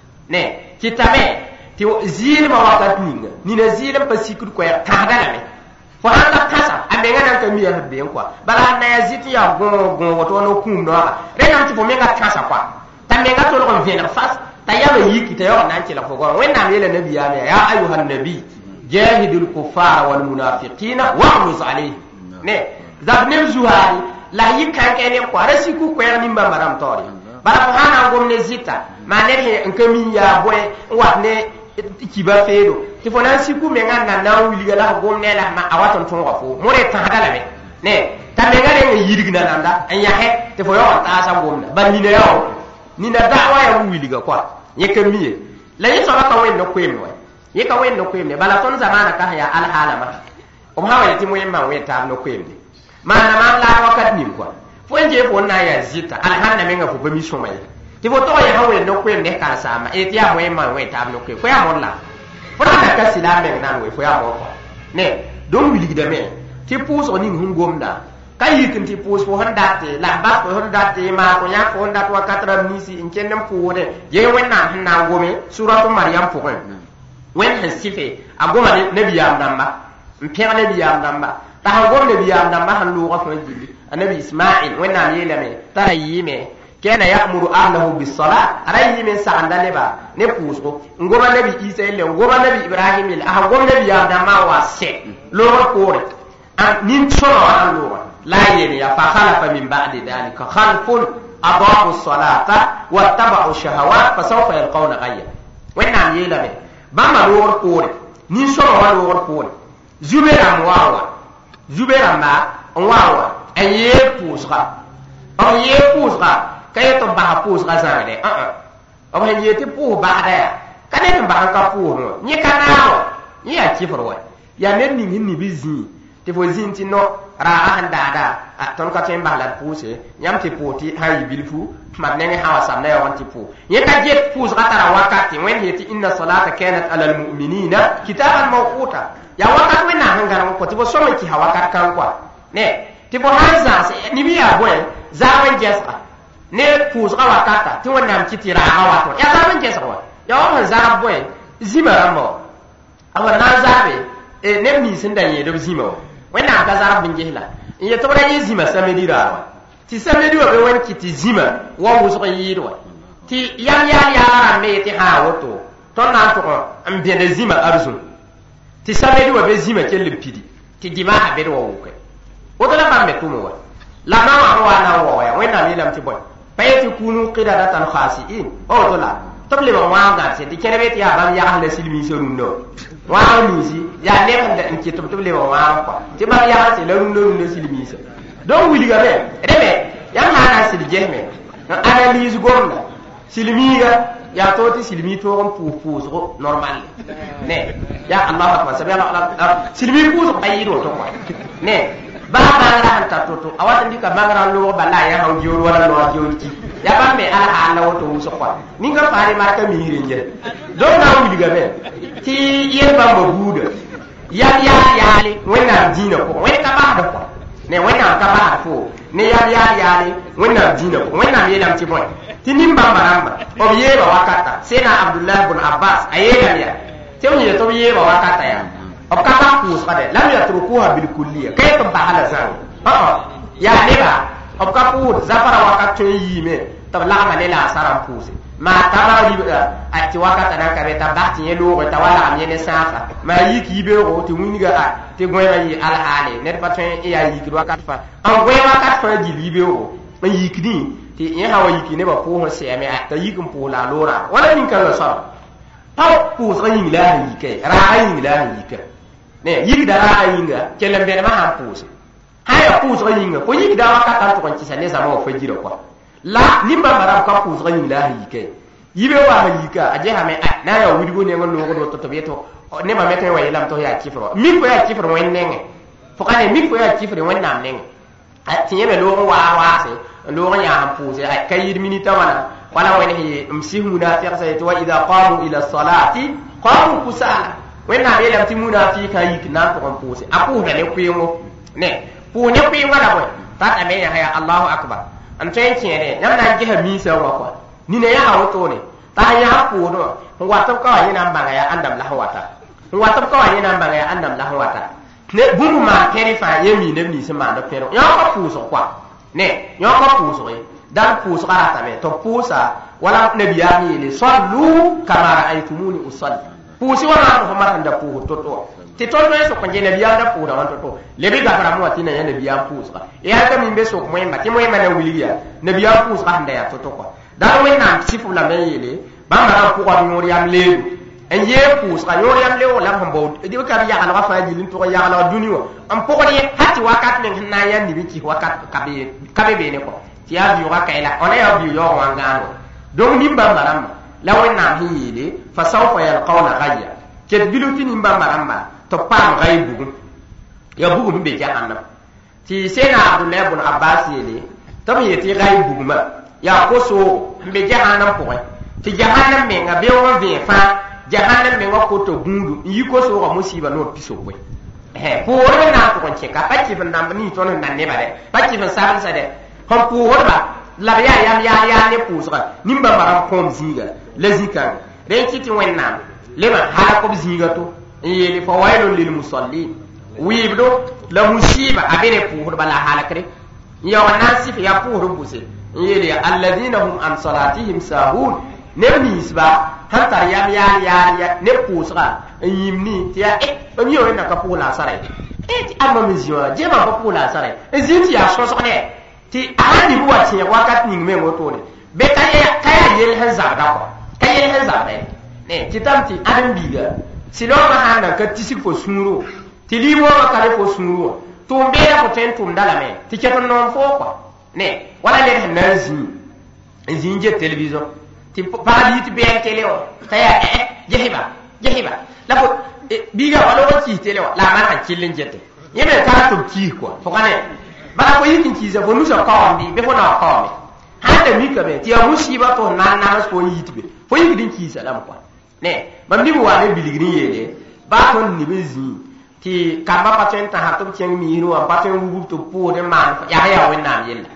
ne kɩtame tɩ zɩɩlmã wakat ninga nina zɩɩl n pa sikd koɛɛg tãsda lame fo sãn ka kãsa a menga nan ka miya sd been kɔa bala na yaa zɩt n yaa gõ gõ woto no kũum noaga rẽnnaam tɩ fo menga kãsa kɔa t'a menga tolg n vẽneg fas t'a yama yiki t'a yaoog na n kelg fo gom wẽnnaam yeela nabiyaame ya ayuha nabi jahidu lkufara walmunafiqina waghluz alayhim ne zab neb zuhaari la yi kãnkẽ neb kɔa ra siku koɛɛg nimbãmba rãmb taoor ye bala fo sã na n gom ne zɩta maa ned n ka min yaa bõe n wat ne kiba feedo tɩ fo na n siku menga n na na n wilga la f gom ne la a wat n tõoga fo more tãsda lame ne t'a menga reng n yirg na nanda n yãsɛ tɩ fo yaoog n taasa gomda bal nina yao nina da'wa ya wilga kɔa yẽ ka miye la yẽ soaba ka wẽnd no-koeemne wa yẽ ka wẽnd no-koeemne bala tõnd zamaana ka sẽn yaa alhaalama b sã wa yetɩ wẽnd maan wẽ taab no-koeemne maana maan laag wakat ning kɔa fo n jee fo n na n yaa zɩta alhãnna menga fo pa mi sõma ye tɩ fo tog yẽ sã wẽnd no-koeemne kãnsaama et yaa wẽnd maan wẽ taab no-koeem fo yaa mõr la fo rãnda ka sɩla meng nan we fo yaa mõr kɔa ne dõn wilgdame tɩ pʋʋsg ning sẽn gomda ka yik n tɩ pʋʋs fo sẽn date la bas fo sẽn date maa fo yãk fo sẽn dat wakat rãmb ninsi n kẽnd n pʋʋsdẽ yee wẽnnaam sẽn na n gome suratu mariyam pʋgẽ wẽnd sẽn sɩfe a goma nabiyaam dãmba n pẽg nabiyaam dãmba t'a sẽn gom nabiyaam dãmba sẽn loogã fõ gilli a nabi ismail wẽnnaam yeelame t'a ra yɩɩme kana ya'muru ahlahu bis-salat ara yɩɩme n sagenda neba ne pʋʋsgo n goma nabi isa yelle n goma nabi ibrahim yelle a sẽn gom nabiyaam dãmbã n wa sɛ loogr poore nin-sõma wã sẽn loogã la yene ya fa khalafa min ba'di dhalika khalfun adaa'u as-salata wattaba'u ash-shahawat fa sawfa yalqawna ghayya wẽnnaam yeelame bãmba loogr poore nin-sõma wã loogr poore zube rãmb waa wa zube rãmba n waa wa n yee pʋʋsga b yee pʋʋsga ka yet n basa pʋʋsga zãagde b sẽn yee tɩ pʋʋs basda yaa ka ned n bas n ka pʋʋs wã yẽ ka naag wa yẽ yaa kɩfr wa yaa ned ning sẽn nibi zĩig tɩ fo zĩig tɩ no raaga sẽn daada tõnd ka tõe n bas la d pʋʋse yãmb tɩ pʋʋs tɩ sã n yɩ bilfu mam nengẽ sã wa samda yaoog n tɩ pʋʋs yẽ ka get pʋʋsga tara wakate wẽnd yetɩ inna salata kanat ala almuminina kitaban mawquta yaa wakat wẽnnaam sẽn gãneg n kõ tɩ fo sõm n kɩsa wakat kãng koa ne tɩ fo sãn zãgs neb yaa bõe zaab n gɛsga ne pʋʋsga wakata tɩ wẽnnaam kɩ tɩ raaga wat wã yaa zaab n gɛsg wa yaa wa sẽn zaab bõe zĩma rãmba wa a wa na n zaabe neb nins sẽn da yẽedb zĩma wa wẽnnaam ka zarb n gesla n yet b ra yẽ zĩma samedi raa wa tɩ samedi wã be wẽnd kɩ tɩ zĩma wa wʋsg n yɩɩd wa tɩ yam yaal yaala rãmb me yetɩ sã woto tõnd na n tʋg n bẽd zĩma arzũ tɩ samedi wã be zĩma kell n pidi tɩ dimaasa bed wa wʋke woto la bãmb me tʋme wa la ma wã wa na n wa wa ya wẽnnaam yeelame tɩ bõe pa yetɩ kunu qidadatan khasiin o woto la tɩ b leb n wãag gãnse tɩ kẽneb yetɩ yaa bãmb yags la silmiisã rũndã wa wãag ninsi yaa neb n kɩtb tɩ b leb n wãag kɔa tɩ bãmb yagse la rũndã rũndã silmiisã donc wilgame reme yãmb sã na n sɩd gesme n analyse gomda silmiiga yaa to tɩ silmi toog n pʋʋs pʋʋsgo normal ne ya allahu akbar sabi silmi pʋʋsg pa yɩɩd woto kɔa ne baa bãngrã sẽn tar to-to a wat n dɩka bãngrã n loog bala a yã sãn geoor wala noa geoor ki yaa bãmb me alhaal la woto wʋsg kɔa ninga faare marka miisr n gẽ donc na n wilgame tɩ yel bãmba buuda yam yaal yaale wẽnnaam dĩinã pʋgẽ wẽnd ka basd kɔa ne wẽnnaam ka basd fo ne yam yaal yaale wẽnnaam dĩinã pʋgẽ wẽnnaam yeelame tɩ bõe tɩ nin-bãmba rãmba b yeeba wakata sẽna abdullah bn abbas a yeelame yaa tɩ b yẽ tɩ b yeeba wakata yaa b ka bas pʋʋsga dɛ lam yatrukuha bilkulliya ka yet n basa la zãng yaa neba b ka pʋʋd zafara wakat tõe n yiime tɩ b lagma ne la a sara n pʋʋse maa tabra ribga tɩ wakata nan ka be t'a bas tɩ yẽ looge t'a wa lagm yẽ ne sãafa maa yik yibeoogo tɩ wĩnga a tɩ gõeemã yɩ alhaale ned pa tõe n yaa yikd wakat fãa n gõe wakat fãa gil yibeoogo n yikdẽ tɩ yẽ sã wa yiki nebã pʋʋsẽ sɛɛme t'a yik n pʋʋs la a loorã wala nin-kãngã soaba pa pʋʋsga yĩng la a sẽn yika raaga yĩng la a sẽn yika ne yikda raaga yĩnga kell n bẽdmã sãn pʋʋse sã ya pʋʋsga yĩnga fo yikda wakat n tʋg n kɩsa ne zãma wã fa gira kɔa la nin-bãmba rãmb ka pʋʋsga yĩng la a sẽn yika yibe wa sẽn yika a gesame na n yaa wilgo neng n loogd woto tɩ b yetɩ nebã me tõe n wa yeelame tɩ f yaa kɩfr wa mik fo yaa kɩfr wẽnd nengẽ fo ka ne mik fo yaa kɩfr wẽnnaam nengẽ tɩ yẽ me loog n waa waase n loog n yaa sẽn pʋʋse ka yɩɩd minita wãna wala wani msi munafiq sai to idha qamu ila salati qamu kusala wena be lam ti munafiqa yik na to kon pose aku ne kuyengo ne pu ne kuyengo la boy ta ta me ya haya Allahu akbar an tayin kene nam na jiha mi sa wa kwa ni ne ya hawo to ne ta ya pu no wa to ka ni nan banga ya andam la hawata wa to ka ni nan banga ya andam la hawata ne bumu ma keri fa yemi ne ni se ma do pero ya ko pu so kwa ne ya ko pu so dan pu so ara ta me to pu sa wala nabiyani li sallu kama ra'aytumuni usalli pu si wala ko ma da pu to to ti to no so ko je nabiya da pu da wan to to le bi ga fara mo tina ya nabiya pu sa e ya ka min be so ko mo ma ti mo ma na wiliya nabiya pu sa handa ya to to ko dan we na sifu la me yele ba ma ko ko nyori am le en ye pu sa nyori am le wala hambo di ka bi ya ala fa jilin to ya ala duniyo am ko ni hatti wakat men na ya ni bi ci wakat ka be ka be be ne ko ti ya bi wa kaila ona ya bi yo wangano donc nimba maramba lawen na hiyele fa sawfa yalqawna ghayya ket biluti nimba maramba to pam ghaybu ya bugu be jahannam ti sena abdullah ibn abbas yele to mi yeti ghaybu ma ya koso be jahannam ko ti jahannam me nga be won be fa jahannam me nga ko to gundu yi koso ko musiba no piso ko eh pour na ko che ka pa ti fan nam ni to nan ne ba de pa ti fan saban sa de kom pour ba la ya ya ya ya ne pusra nimba maram kom zinga la zika re kiti wenna lema ha ko zinga to yeli fa wailul lil musallin wibdo la musiba abene puhur bala halakre ya wanasif ya puhur buse yeli alladhina hum an salatihim sahun nebni isba hatta ya ya ya ya ne pusra yimni tiya e bamiyo na ka pula sare e ti amma mizio je ba ko pula sare e zinti ya so so ne ti ahadi buwa ti wakat ning me moto ne be kaya kaya yel han zabda ko kaya yel han zabda ne ti tamti adam biga silo ma handa ka tisi fo sumuro ti libo ma kare fo sumuro to be ya ko ten tum dala me ti keton non fo ko ne wala le han nazi zinje television ti pali ti be tele o kaya eh jehiba jehiba la ko biga wala ko ti tele o la ma han kilin jette yeme ka to ki ko fo kane bala ko yikin kiza bo nusa kawambi be fona kawambi hada mika be ti musiba to nan nan so yitbe fo yikin kiza lam kwa ne bam ni wa ne biligni yele ba to ni bezi ti kamba patenta ha to chen mi ru am paten wu to po de man ya ya wen nam yella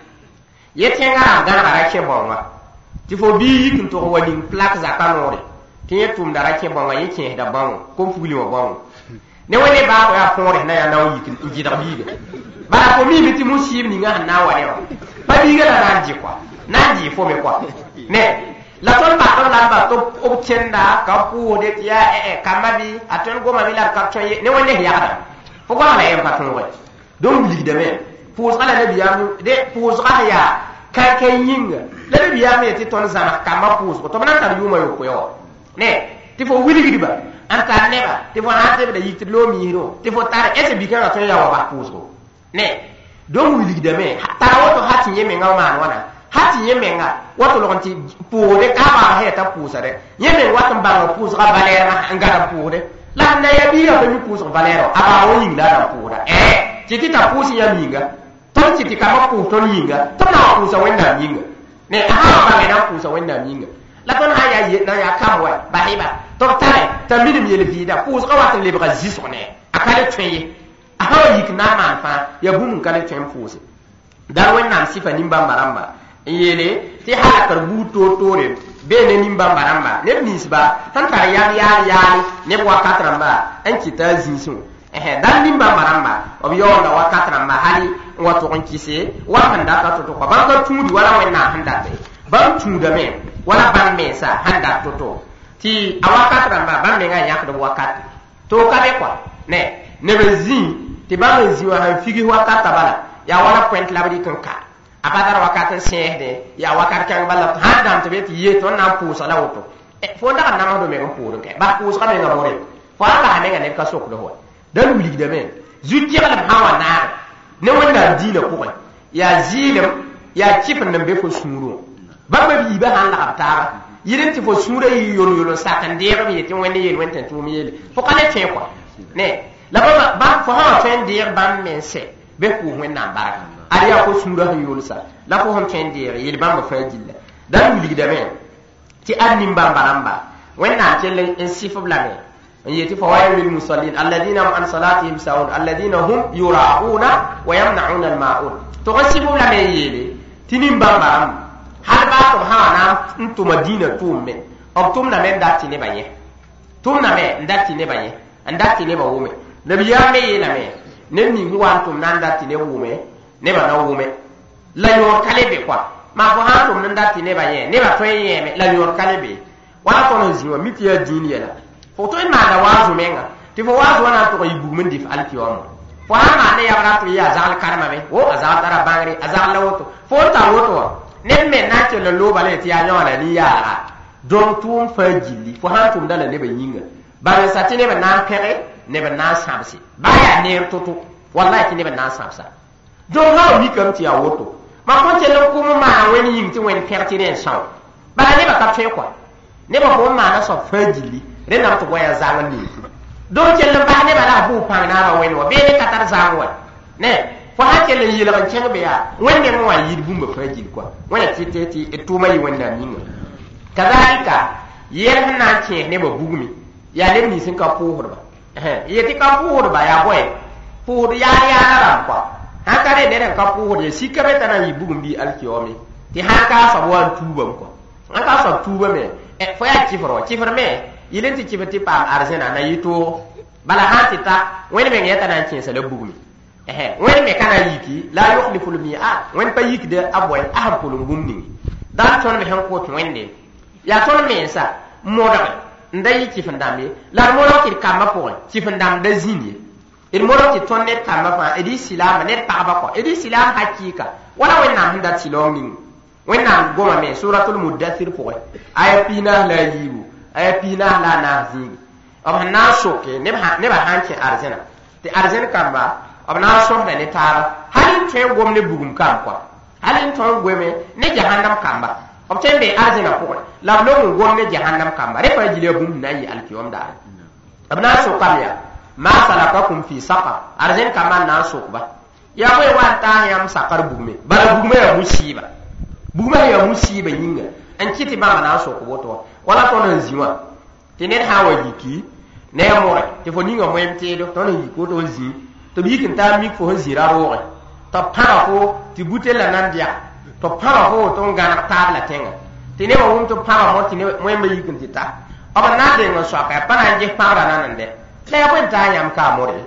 yetenga ga ga ke bonwa ti fo bi yikin to wani plaque za kanore ti yetum da rake bonwa yake da bon ko fuli wa bon ne wani ba ko ya fore na ya nawo yikin injida biga bara ko mi biti musib ni nga na wa dewa ba biga la nanji kwa nanji fo me kwa ne la ton ba ton la ba to obtenda ka pu de ya e e kamabi aton go ma mi la ka ton ne wani ya da fo ko la yem paton wa don bi de me pour ala ne biya de pour ya ka ken yinga la ne biya me ti ton zana kama pour ko to nan ta yuma yo ko yo ne ti fo wili gidi ba anta ne ba ti fo na te be yikti lo mi hiro ti fo tar ese bi ka ton ya wa ba pour ko ne don wili gidi me ta wato hati yeme nga ma wana hati yeme nga wato lonti puure ka ba he ta pusare yeme wato ba puus ga balera ngara puure la na ya biya ko puus balero aba woni la da puura eh titi ta puusi ya minga to titi ka ma pu to minga to na puusa wenda minga ne aha ba na puusa wenda minga la ton haya ye na ya kamwa ba hiba to tare ta minim yele vida puus ga wato le ba zisone akale tweye aha yikna man fa ya bum kale tem fose dar wenna sifa nimba maramba yele ti halakar buto tore be ne nimba maramba ne nisba tan tar ya ya ya ne wa katramba en kita zinsu eh dan nimba maramba obiyo na wa katramba hali wa to on kise wa handa ka to ko ban ka tudi wala wenna handa be ban tuda me wala ban me sa handa to to ti awa katramba ban me ga yak do wakati to ka be kwa ne ne bezi ti ba bezi wa han figi wakata bala ya wala point la bari kan ka apadar wakata sehde ya wakata kan bala hadam to beti ye to na pusa la woto e fo nda na ma do me ko puru ke ba pusa me nga bore fo ala ne nga ne ka sok do ho dan wuli de men zuti bala hawa na ne wanda dina ko ya zilim ya chifin nan be fo suru ba ba bi ba han la abtara yirin ti fo sura yi yolo yolo sakan de ba yeti wonde yel wonten to mi yel fo kale te ko ne la ba ba fo ha fen dir ban men se be ko wonna baraka ariya ko sura yi yolo sa la fo hon fen dir yel ban ba fa jilla dan wilgdame ti annim bambaramba wenna kelle en sifab lame yati fawailul musallin alladhina hum an salatihim sahun alladhina hum yura'una wa yamna'una al-ma'un to sifab lame yele tinim bambaram har ba to hawana ntu madina tumme o tumna men datti ne baye tumna me datti ne baye andatti ne ba wume nabiya me yela me ne ni huwa tum nan datti ne wume ne ba na wume la yor kalebe kwa ma ko ha tum nan datti ne baye ne ba to yeme la yor kalebe wala ko no ziwa mitiya dini yela foto en ma da wazu menga ti fo wazu wana to yi bugmen dif alkiyom fo ha ma ne ya bara to ya zal karma be o azal tara bangri azal lawoto fo ta woto ne me na ke lo lo bale ti ya nyona ni ya don tum fa jilli fo ha tum dala ne ba yinga ba sa ti ne ba na pere ne ba na sabsi ba ya ne toto wallahi ti ne ba na sabsa don ha mi kam ti ya woto ma ko te lo kuma ma weni yin ti wen perti ne saw ba ne ba ka fe kwa ne ba ko ma na so fa jilli re na to goya zangan ni don ke lo ba ne ba la bu pa na ba weni wa be ne ka tar zango ne fo ha ke le yila ban cenga be ya wenne mo wa yidi bumba fa jilli kwa wona ti te ti e to mai wonna ni kazalika yer na ce ne ba bugmi ya le ni sin ka puhur ba eh yeti ka puhur ba ya boy puhur ya ya ran kwa haka ne ne ka puhur ya sikare tana yi bugmi alkiyomi ti haka sabuwan tuban ko an ka so tuba me e fo ya kifro kifro me yilen ti kifati pam arzena na yito bala hatita wani me yata nan cin sa le bugmi eh wani me kana yiki la yukhlifu al-mi'ad wani pa yiki de aboy aham pulum gumni dan ton me han ko to wende ya ton me sa moda ndai kifin dambe la moda ki kama po kifin dam da zini il moda ki ton ne kama fa edi silama ne pa ba ko edi silam hakika wala wenna hunda tilomi wenna goma me suratul mudaththir po ay pina la yibu ay pina la nazi am na soke ne ba ne ba hanke arzena te arzena kamba am na so da ne tara halin te gomne bugum kam kwa halin ton gome ne jahannam kamba am tembe arzena po la lo gomne jahannam kamba re fa jile bum nayi alkiyom da am na so kamya ma salakakum fi saqa arzen kama na so ba ya ko wanta yam sakar bugume bala bugume ya musiba bugume ya musiba yinga an kiti ba na so ko boto wala to no ziwa tinen hawa yiki ne more te fo ninga moyem te do to no yiko to zi to bi kin ta mi fo zira ro to para ko ti butela nan dia to para ko to ngana tabla tenga tine ba wum to para mo tine moyem yikin ti ta aba na de ngo so ka para nje para nan de le ko ta yam ka more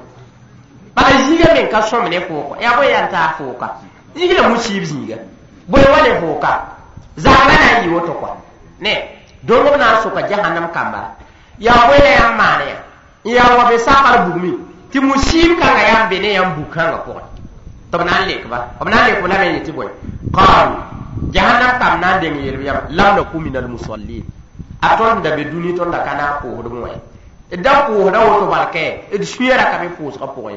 ba yiga men ka so mene fo ko ya bo yan ta fo ka yiga la musibi yiga bo wale fo ka zama na yi woto ko ne don na so ka jahannam kamba ya bo le yam mane ya wa be sakar bugmi ti musib ka ga yam bene yam bukan ko to nan le ba ko nan le ko la me ti boy qal jahannam kam nan de ngi yam lam la kuminal musallin aton da be duni ton da kana ko do moy da ko da woto barke e suera ka be fus ka poy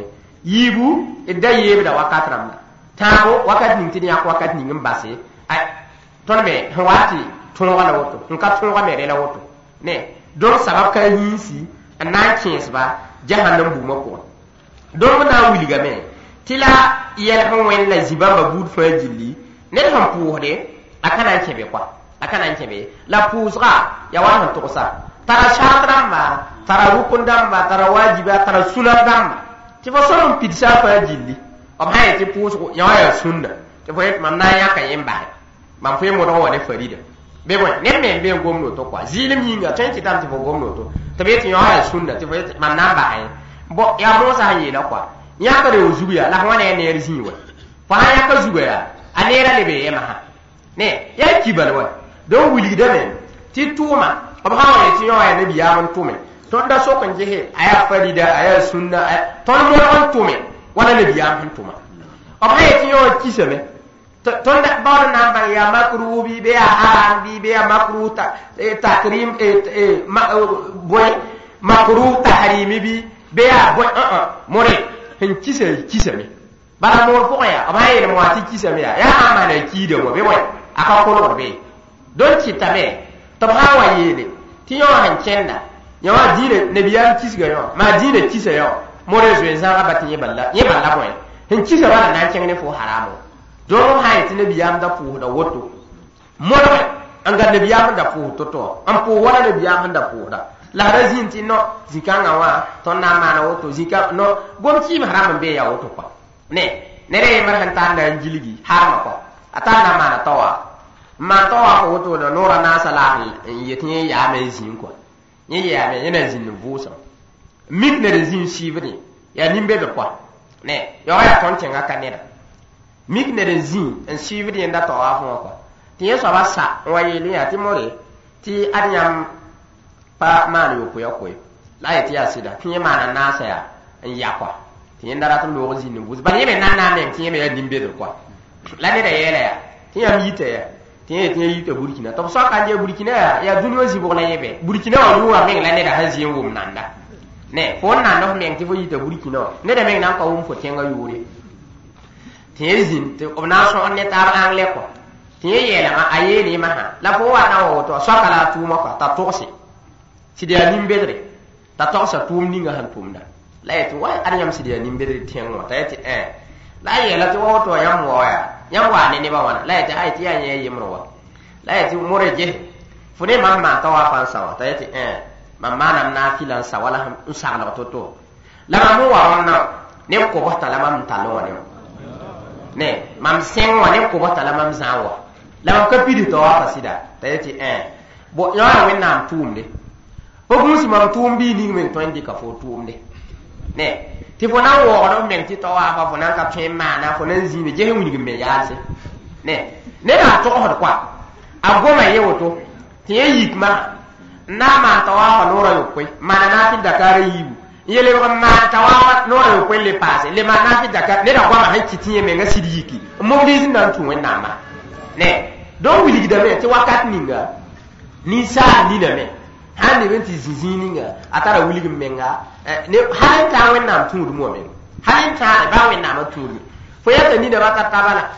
yibu e da yebe da wakatram tago wakati ning tini yakwa wakati ning mbase ay ton be hawati ton wala woto nka ton wa mere la woto ne don sabab ka yisi anan kins ba jahannam bu mako don na wiliga me tila yel hon wen la zibamba bud fa jilli ne han puhde akana kebe kwa akana kebe la pusra ya wan to sa tara shatramba tara rukundamba tara wajiba tara sunadamba ti fo solon pizza fa jilli am hay ti pusu ya ya sunna ti fo et man na ya ka yemba man fo mo do wone farida be bo ne me be gomno to kwa zilim yinga tan ti tam ti fo gomno to to be ti ya ya sunna ti fo et man na ba hay bo ya mo sa yi la kwa ya ka de uzuya la wane ne rizin wa fa ya ka zuya anera le be yema ha ne ya kibalwa don wuli da me ti tuma ab hawa ti yo ya ne biya man tume ton da so kan jehe aya farida aya sunna ton mo on tume wala le biya man tuma ab haye ti yo kiseme ton da ba na ba ya makru bi be haram bi be makru ta takrim e boy makru tahrimi bi be ya boy a a more hin kise kiseme bara mo ko ya ab haye mo ati kiseme ya ya amana ki de mo be boy aka ko no be don ci tabe to hawa yele ti yo han kenda yawa dine nabiyan kisga yo ma dine kisa yo more zo en zanga batin ye balla ye balla boy hin kisa wala nan ken ne fo haramu do ha yi nabiyan da fu da woto more an ga nabiyam da pu to to an pu wala nabiyam da pu da la razin ti no zikanga wa ton na mana woto zika no gom ki ma haram be ya woto kwa ne ne re mar han tan da jiligi harma ko atan na mana tawa ma tawa ko woto da nora na sala yetin ya me zin ko ni ya me yana zin vusa mit ne zin shivri ya nimbe be kwa ne yo ya ton tenga kaneda mit ne zin en shivri nda tawa fo ko ti yeso ba sa wa yeli ya ti more ti anyam pa man yo ko yokoy la yeti ya sida ti mana na sa ya en yakwa ti ndara to lo zin vusa ba yeme nan na me ti me ya nimbe be kwa la ne da yele ya ti ya mite ya tiye tiye yite Burkina to so kan je Burkina ya dunyo si bo la yebe Burkina wa ruwa men la ne da hazi wum nanda ne fo nan no men ti fo yite Burkina ne da men nan ko wum fo tenga yuri tiye zin te o na so ne ta angle ko tiye yela ma aye ni ma ha la fo wa na wo to so kala tu mo ko ta to si si dia nimbedre ta to sa tum ni nga han tumda la yeti wa ar yam si dia nimbedre tengo ta yeti eh la yela to wo to yam wo ya yang wa ne ne ba wana la yati ai ti ya ye yimro la yati more je fune ma ma ta wa fan sawa ta yati eh ma ma nam na filan sa wala ham usa na to to la ma mu wa wana ne ko bota la mam ta lo ne ne mam sen wa ne ko bota la mam za wa la ma ka pidi to wa fasida ta yati eh bo yo na wen nam tumde bo mu si mam tumbi ni men to indi ka fo tumde ne ti fo na wo no men ti to wa fa fo na ka phe ma na fo na zime je hu ni me ya se ne ne na to ho kwa agoma ye woto ti ye yikma na ma to wa fa no ra yo kwe mana na ti dakar yibu yele ko ma ta wa no ra yo kwe le passe le ma na ti dakar ne da kwa ma hai ti ti me nga sidi yiki mo bi zin dan tu wen na ma ne don wili gida me ti wakat ninga ni sa ni na me hani benti zizini nga atara wuli menga ne halin ta wannan tudu mo men halin ta ba wannan tudu fo ya tani da baka tabana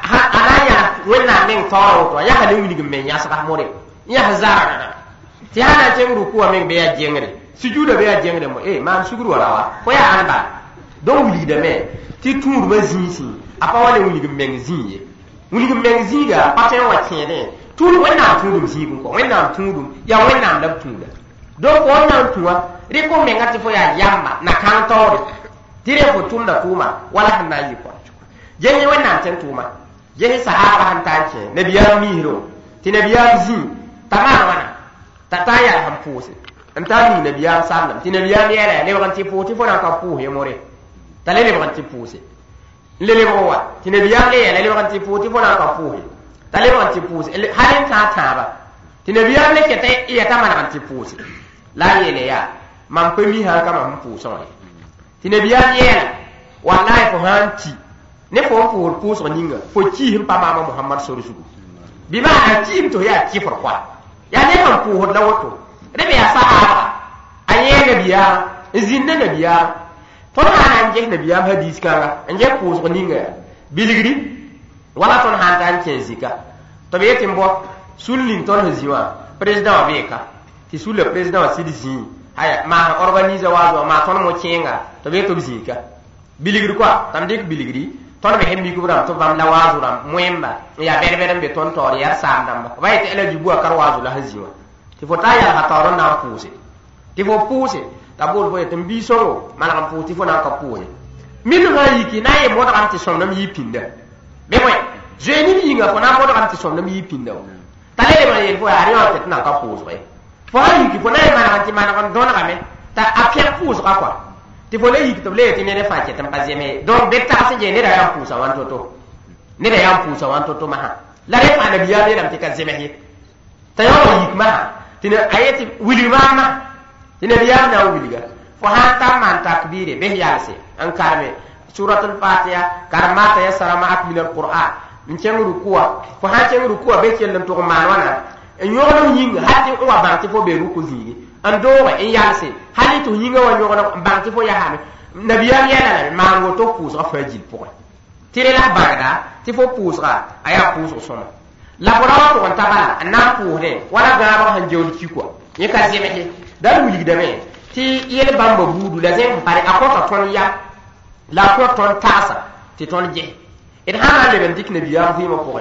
alaya wannan men tawo to ya halin wuli men ya saka more ya hazara na ti hana cin rukuwa men be ya jengre sujuda be ya jengre mo eh man suguru wala fo ya anba don wuli da me ti tudu ba zinsi apa wala wuli men zinye wuli men ziga paten wa tiene tulu wannan tudum sigun ko wannan tudum ya wannan lab tuda do ko wannan tuwa ri ko men ngati fo ya yamba na kan tawde dire ko tunda tuma wala hanna yi ko jenye wannan tan tuma jenye sahaba han tanke nabiya mihro ti nabiya zi tamana wana tataya han pose antani nabiya sallam ti nabiya ne ala ne wanti fo ti fo na ka pu he more talele wanti pose lele ko wa ti nabiya ne ala le wanti fo ti fo na ka pu he tale wan ti puse halin ta ta ba tinabiya ne ke te iya ta man ti puse la yele ya man pe mi ha ka man puse wa tinabiya yele wallahi ko hanti ne ko ko puse ninga fo ci him pa mama muhammad sallallahu alaihi wasallam bi ma na ci to ya ci for kwa ya ne man pu hodda woto rebe ya sahaba ayega biya izinna nabiya to na an je nabiya hadis ka an je puse ninga biligri wala ton hantan chenzika to be timbo sulin ton ziwa president wa beka ti sul le president wa sidisi haya ma organize wazo ma ton mo chenga to be to bizika biligri kwa tamdik biligri ton be hembi ko ram to bam la wazo ram moemba ya bere bere be ton tor ya sandam ba bayte ele jibu akar wazo la haziwa ti fota ya hataron na puse ti fo puse tabul fo tembi soro malam pu ti fo na ka puye min rayiki na ye mo da ti somnam yi pinda be moy jeni yinga ko na mo da ti somnam yi pinda talele ma ye fo ari o tet na ka puse bay fo yi ki fo na ma na ti ma na don ka me ta apia puse ka kwa ti fo le yi to le ti ne ne fa ke tam pa zeme don be ta se je ne da ya puse wan to to ne da ya puse wan to to ma ha la re fa na biya ne da ti ka zeme he ta yo yi ma ti ne ayeti wili ma ma ti ne biya na wili ga fo ha ta man takbire be yase an karme suratul fatiha karmata ya sarama akmil alquran min cengru kuwa fo ha cengru kuwa be kellam to man wana en yono yinga hatti o wa banti fo be ruku zigi an do wa en yase hali to yinga wa yono banti fo ya hame nabiya yela ma ngo to pousa fa jil po tire la barda ti fo pousa aya pousa sona la bora to on tabala na pouhe wala gaba han jewli ci ko ye ka zeme he dal wuli dame ti yele bamba budu la zem pare akota ton ya la ko ton tasa ti ton je en hana le ben dikne biya fi ma ko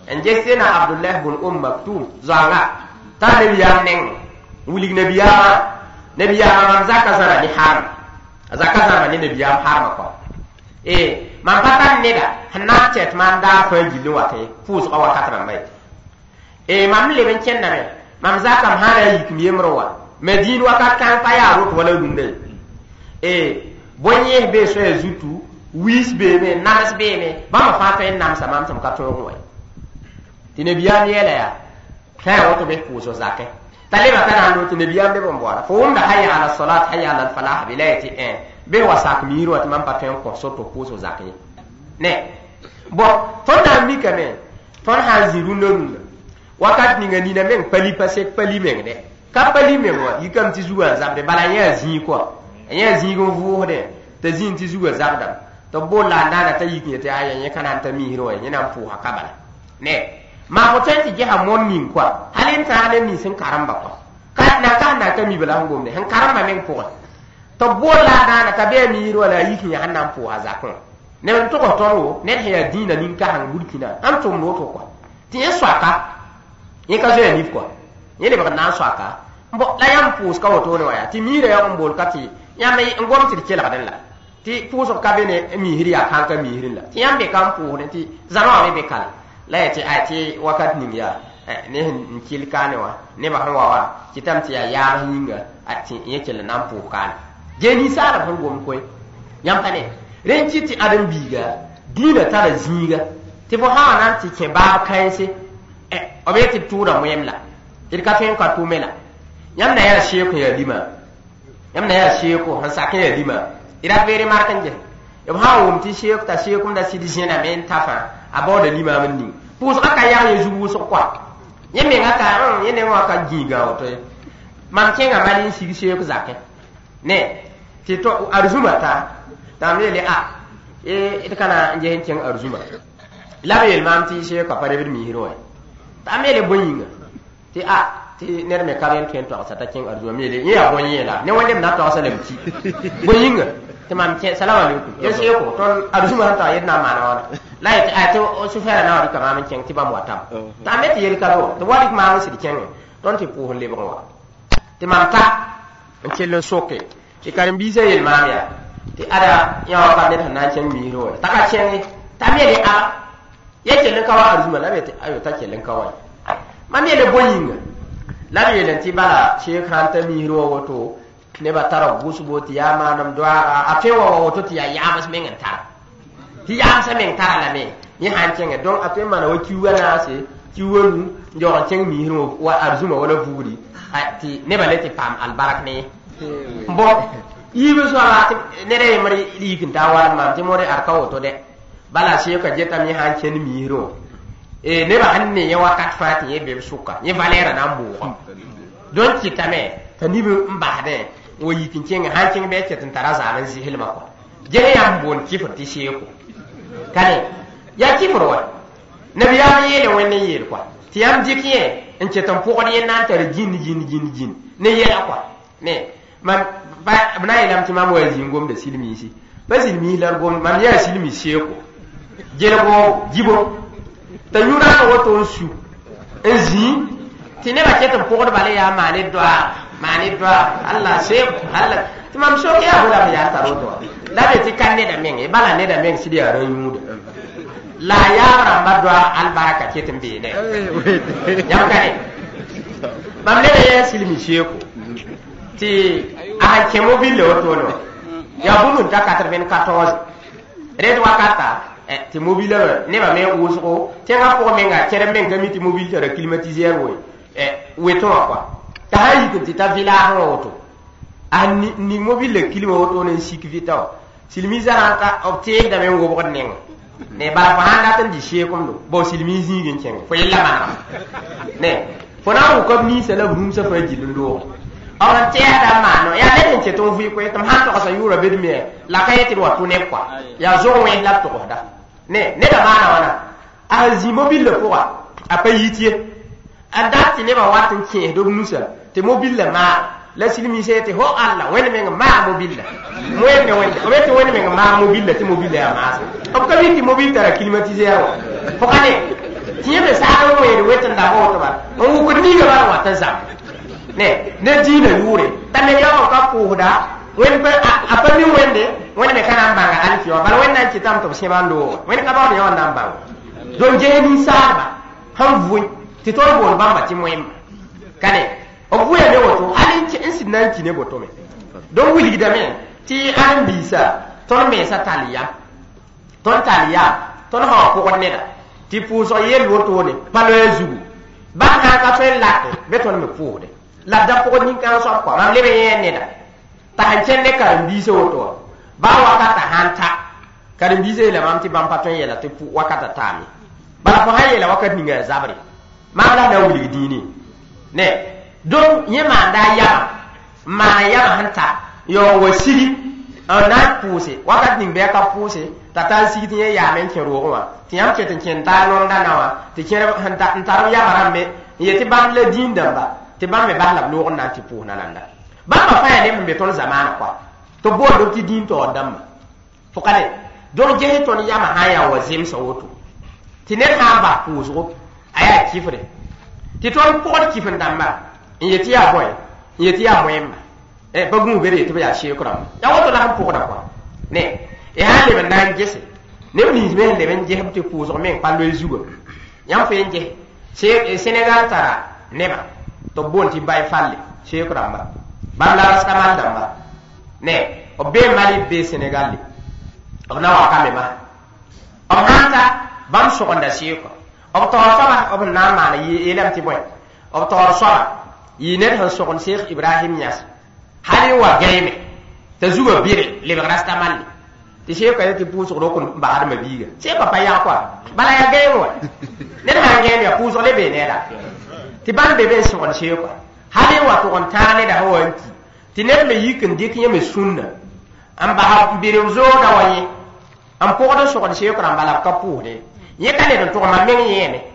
en jesena Abdullah ibn Umm Maktum zanga ta nabiyam neng wulig nabiyama nabiyama man zaka zara ni haram zaka zara ni nabiyam haram ko eh man patan neda hanna chet man da fa jilu wate fus ko wakatra mai eh mam le ben chen na me mam zaka am hana yik mi yemrowa medin wakat kan pa ya rut wala dunde eh bonye be so ezutu wis be me nas be me ba ma fa fa nam sa mam tam ka to ngoi tinebiyam yela ya kai wato be fus zaka taleba kana ndo tinebiyam be bon bora fo unda hayya ala salat hayya ala falah bilayati eh be wasak miro at man paten ko soto poso zakye ne bo ton da mi kame ton haziru non wakat ni ngani na men pali passe pali men de ka pali men wa yikam ti zuwa zabde bala ya zi ko ya zi go vo de te zin ti zuwa zabda to bolla ndana ta yiki te aya nya kana ta mi hiro nya na fu hakabala ne ma ko tan ti jeha monnin kwa halin ta halin ni sun karamba ko ka na ka na ka mi bala ngom ne han karamba men ko to bola na ta be mi wala yiki ya hannan po hazakon ne to ko toro ne ya dina nin ka han burkina am to no to ko ti en swaka yin ka zo ya nif ko yin le ba na swaka mbo la yam pus ka to ne waya ti mi re ya mbol kati ya mai ngom ti ke la den la ti pus ka be ne mi hiri ya kan ka mi hiri la ti yam be kan po ne ti zano be kala la ti ai ti wakat nin ya ne hin kil kane wa ne ba han wa ti tam ti ya ya hinga ati yake la nan po kana jeni sara ban gom koy yam tane ren ci adam biga dina tara zinga ti bo ha nan ti ke ba kai se e obeti tura moyemla ir ka fen ka tumela yam na ya sheku ya lima yam na ya sheku han sakin ya lima ira bere markan je yam ha wum ti sheku ta sheku da sidi jena men tafa aboda lima min ni pus aka ya ye zubu so kwa yemme ngaka yene wa ka giga oto man kenga mali sigi sheku zakke ne ti to arzuma ta tamele a e ita kana nje hincin arzuma labe el mam ti she ka pare bir mi hiro tamele boyinga ti a ti ner me karen ken to sa ta kin arzuma mele ya bonyela ne wonde na to sa lemti boyinga ti mam ke salamu alaikum ye she ko to arzuma ta yedna mana wana lai a to su fera na ri ka mam ken ti ba motam tamete yel karo to wadi mam si ken don ti pu hon le bon wa ti mam ta nkelo soke ti karim bi sey mamia ti ada yawa ka de tan chen mi ro ta ka chen ta me le a yake le kawa arzuma la bete ayo ta ke le kawa ma me le boyinga la me le ti bala che kan ta mi ro woto ne ba tara gusu boti ya manam do a fewa woto ti ya ya mas men ta ti ya sa men ta la me ni han chen don a fe mana wa kiwa na se kiwonu njo chen mi ro wa arzuma wala buri ati ne ba le ti pam albarak ne mbo yibe so ala nere mari likin tawar ma ti more arka woto de bala she ka jeta mi han chen mi hiro e ne ba hanne ya wakat fati ye be suka ye valera na mbo don ti tame tani be mba de wo yikin chen han chen be chetin taraza nan zi hilma ko je ya mbon ki fati she ko kane ya ki furwa nabi ya yele wonne yele kwa ti am dikiye en chetan pokon ye nan tar jin jin jin jin ne yela kwa ne man ba bana ilam ti mam wazi ngom da silmi shi ba silmi lar gom man ya silmi sheko jele go jibo ta yura ko wato su ezi ti ne ba ketan pokon bale ya mane do mane do Allah se Allah ti mam so ya bula ya taro do la be ti kanne da men e bala ne da men sidi ya ran yuda la ya ramba do al baraka ketan be ne ya kane mam ne ya silmi sheko ti a ke mobile auto no ya bunu ta quatre-vingt-quatorze red wakata eh ti mobile ne ba me uso ti nga ko me nga kere men ga miti mobile ta climatiser wo eh weto kwa ta hayi ti ta villa auto an ni mobile clima auto ne sikvita silmiza ta opte da me ngo bo ne ne ba fa handa tan di she kom do bo silmizi gen chen fo yella ma ne fo na ko ni se la brum sa fa jilundo awon te ada mano ya le nche to fu ko tam han to sa yura bedme la kayeti wa tune kwa ya zo we la to da ne ne da mana wana azi mobile ko wa apa yitie adati ne ba watin ke do nusa te mobile ma la silmi se te ho alla wene me ma mobile mo ne wene o beti wene me ma mobile te mobile ya ma o ka wi ti mobile tara climatiser fo kane ti me sa do we wetan da ho to ba on ku ni ga ba wa ta zam ne ne di na yure ta me ya ka pu da wen pe a pa ni wende wen me kana banga alfi wa bal wen nan ci tam to se bando wen ka ba yo nan ba don je ni sa ba han vu ti to bo ba ma ti moyem kane o bu ya ne woto alin ci insin nan ki ne boto me don wuli gida me ti an bisa ton me sa taliya ton taliya ton ha ko ko ne da ti pu so ye woto ne pa le zugu ba ka ka fe la be ton me pu de la da ko ni kan so ko ram le be ye ne da ta hancen ne ka bisa woto ba wakata hanta karim bisa le mam ti bam paton ye la ti pu wakata tami ba ko haye la wakati ni ga zabri ma la da wuli dini ne don yema da ya ma ya hanta yo wasiri ana puse wakati nimbe ka puse tata sigi tiye ya men ke ro wa tiyam ke tin ken da non da nawa ti ken hanta ntar ya marambe yeti ban le din da ba ti ban me ba la lo na ti pu na landa ba ma fa ya ne mbe ton zamana kwa to bo do ti din to dam fo kale don je to ni ya ma haya wa zim sa woto ti ne ha ba puzo aya kifre ti ton po kifin damba yeti ya boy yeti ya moyemba e bagu bere to ya she kram ya wato la ko da kwa ne e ha le ben nan jese ne ni ben le ben je habte ko so men palo zugo yam fe nje se Senegal tara neba to bonti bay falle she kram ba ba la rastamal damba ne o be mali be Senegal li o na wa kame ba o hanta bam so onda she ko o to sala o na ma na yi elam ti boy o to sala yi ne han so on Sheikh Ibrahim Niass hali wa game ta zuwa bire le rasta mal ti she ko yati puso ro ko ba har ma biga se papa ya kwa bala ya game wa ne ha game ya puso le be ne da ti ban be be so on she ko hali wa to on tane da hawanti ti ne me yikin dik ye me sunna am ba ha bire zo da wani am ko da so on she ko ran bala ka pu de ye kale don to ma men ye ne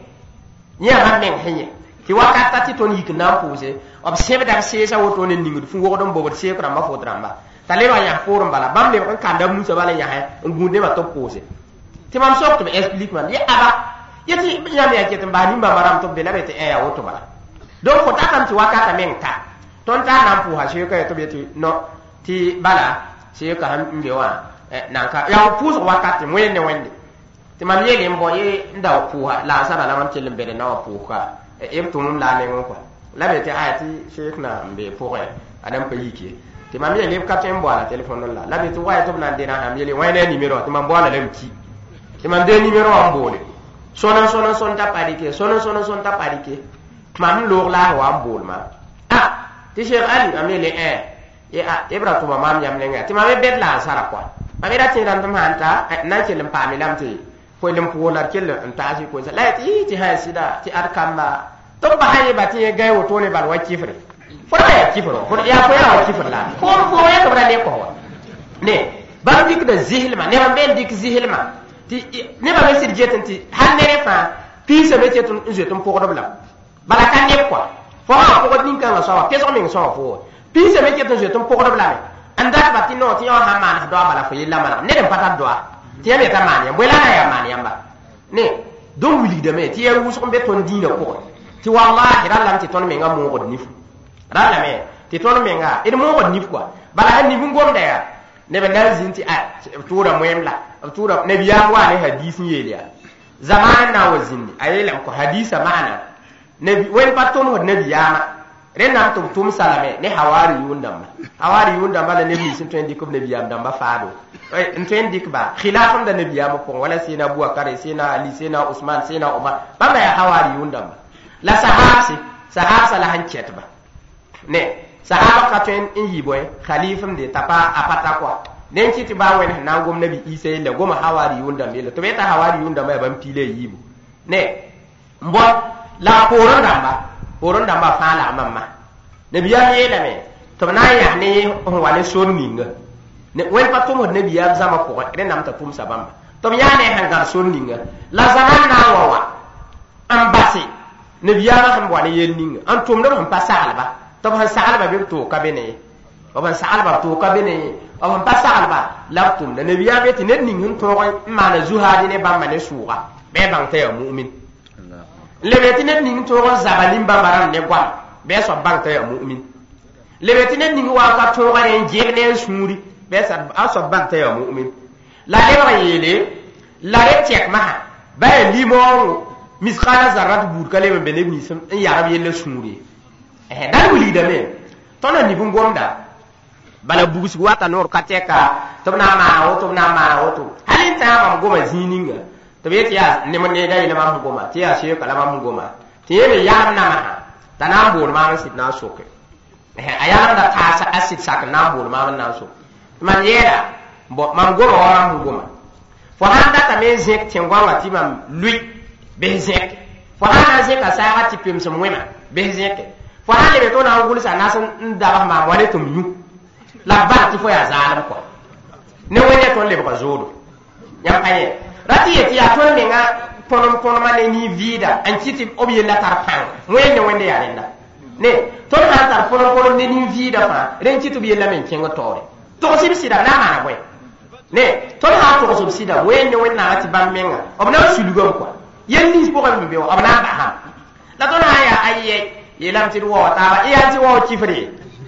ye ma men heye ti wakata ti ton yikin na puse ob sebe da se sa woto ne ningu fu wo don bobo se ko ma fo dramba tale ba ya forum bala bam le ko kanda musa bala ya ha ngunde ma to puse ti mam sok to explique man ya aba yati ya me yake tan ba ni ba maram to be la bete e ya woto bala don ko ta kan ti wakata men ta ton ta nan pu ha se ko to be ti no ti bala se ko han mbe wa nan ka ya puse wakati mo ne wende ti mam ye le mbo ye nda pu ha la sa bala mam tilim be na pu ka e tum la ne ko la be te ayati sheikh na mbe pour adam pa yiki te mam ye le captain bo ala telephone la la be to wa to na dina am yele wa ne numéro te mam bo ala lem ki te mam de numéro am bo le sona sona son ta parike sona sona son ta parike mam lo la wa am bo ma ah te sheikh ali am yele eh ye a ebra to mam yam le nga te mam be bet la sara kwa mam ira tin ran tam hanta na ke lem pa mi lam te ko lem po la ke lem ta si ko sa la ti ti ha sida ti arkamba to ba haye ba ti ga woto ne bal wa kifre fo ya kifre fo ya ko ya wa kifre la ko fo ya ko ne ko ne ba dik da zihilma ne ba ben dik zihilma ti ne ba mesir jetan ti han ne fa pi se metier ton jeton pour dobla bala kan ne ko fo ha ko din kan so wa keso min so fo pi se metier ton jeton pour dobla anda ba ti no ti yo ha man do bala fo yilla man ne dem pata do ti ya me ta man ya bwela ya man ya ba ne don wuli de me ti ya wuso be ton dina ko ti wallahi ralam ti ton me nga mo god nif ralame ti ton me nga id mo god nif kwa bala han ni bu ngom da ya ne be dal zinti a tura moyemla tura ne biya wa ne hadisin yeliya zaman na wazindi ayela ko hadisa maana ne wen paton ho ne biya ma ren nam tum tum salame ne hawari yundam hawari yundam bala ne bi sin to indi ko ne biya dam ba faado ay en to indi ba khilafam da ne biya mo ko wala sina Abubakar sina Ali sina Usman sina Umar ba ya hawari yundam la sahabsi sahabsa la hancet ba ne sahaba ka ten in yi boy khalifam de tapa apata kwa den kiti ba wen na gom nabi Isa le goma hawari yunda mele to beta hawari yunda mai ban pile yibu ne mbo la poron damba poron damba fala mamma nabi ya yele me to na ya ne wale son ninga ne wen patum nabi ya zama ko den nam ta tum sabamba to ya ne hangar son ninga la zaman na wawa ambasi nabi ya ma han wale yel ninga an tum da han pasalba to ban salba be to kabene o ban salba to kabene o ban pasalba laptum da nabi ya be ti ne ningin to ma na zuhadi ne ban mane suga be ban ta mu'min lebetine ning to gon zabalim ba maran ne gwam be so bang ta ya mu'min lebetine ning wa ka to ga en jegne suri be sa aso bang ta ya mu'min la le wa yele la re tek ma ba limo misqala zarrat bur kale be ne mi sam ya rab yele suri eh dal wuli da me tona ni bun gomda bala bugus wata nor kateka to na ma o to na ma o to halin ta ma goma zininga to be tiya ne mon ne dai na ma goma tiya she kala ma goma tiye me ya na ma ta na bor ma sit na soke eh aya da ta sa asit sak na bor ma na so man yera bo ma goma wa ma goma fo handa ta me zek tengwa wati mam lui be zek fo handa zek ka sa ati pim so mwema be zek fo handa be to na ngul sa na san da ba ma wale tum yu la ba ti fo ya zalam ko ne wone ton le ba zodo yam paye rati yeti ya ton me nga ponom ponom ne ni vida an kiti obi la tarpan wone wonde ya lenda ne ton ha tar ponom ponom ne ni vida fa ren kiti bi la men kengo tore to si bi sida na ma boy ne ton ha to so sida wone wone na ati bam menga obna sulugo ko yen ni ko ko be o obna ba ha la ton ha ya ayye yelam ti wo ta ba iya ti wo kifri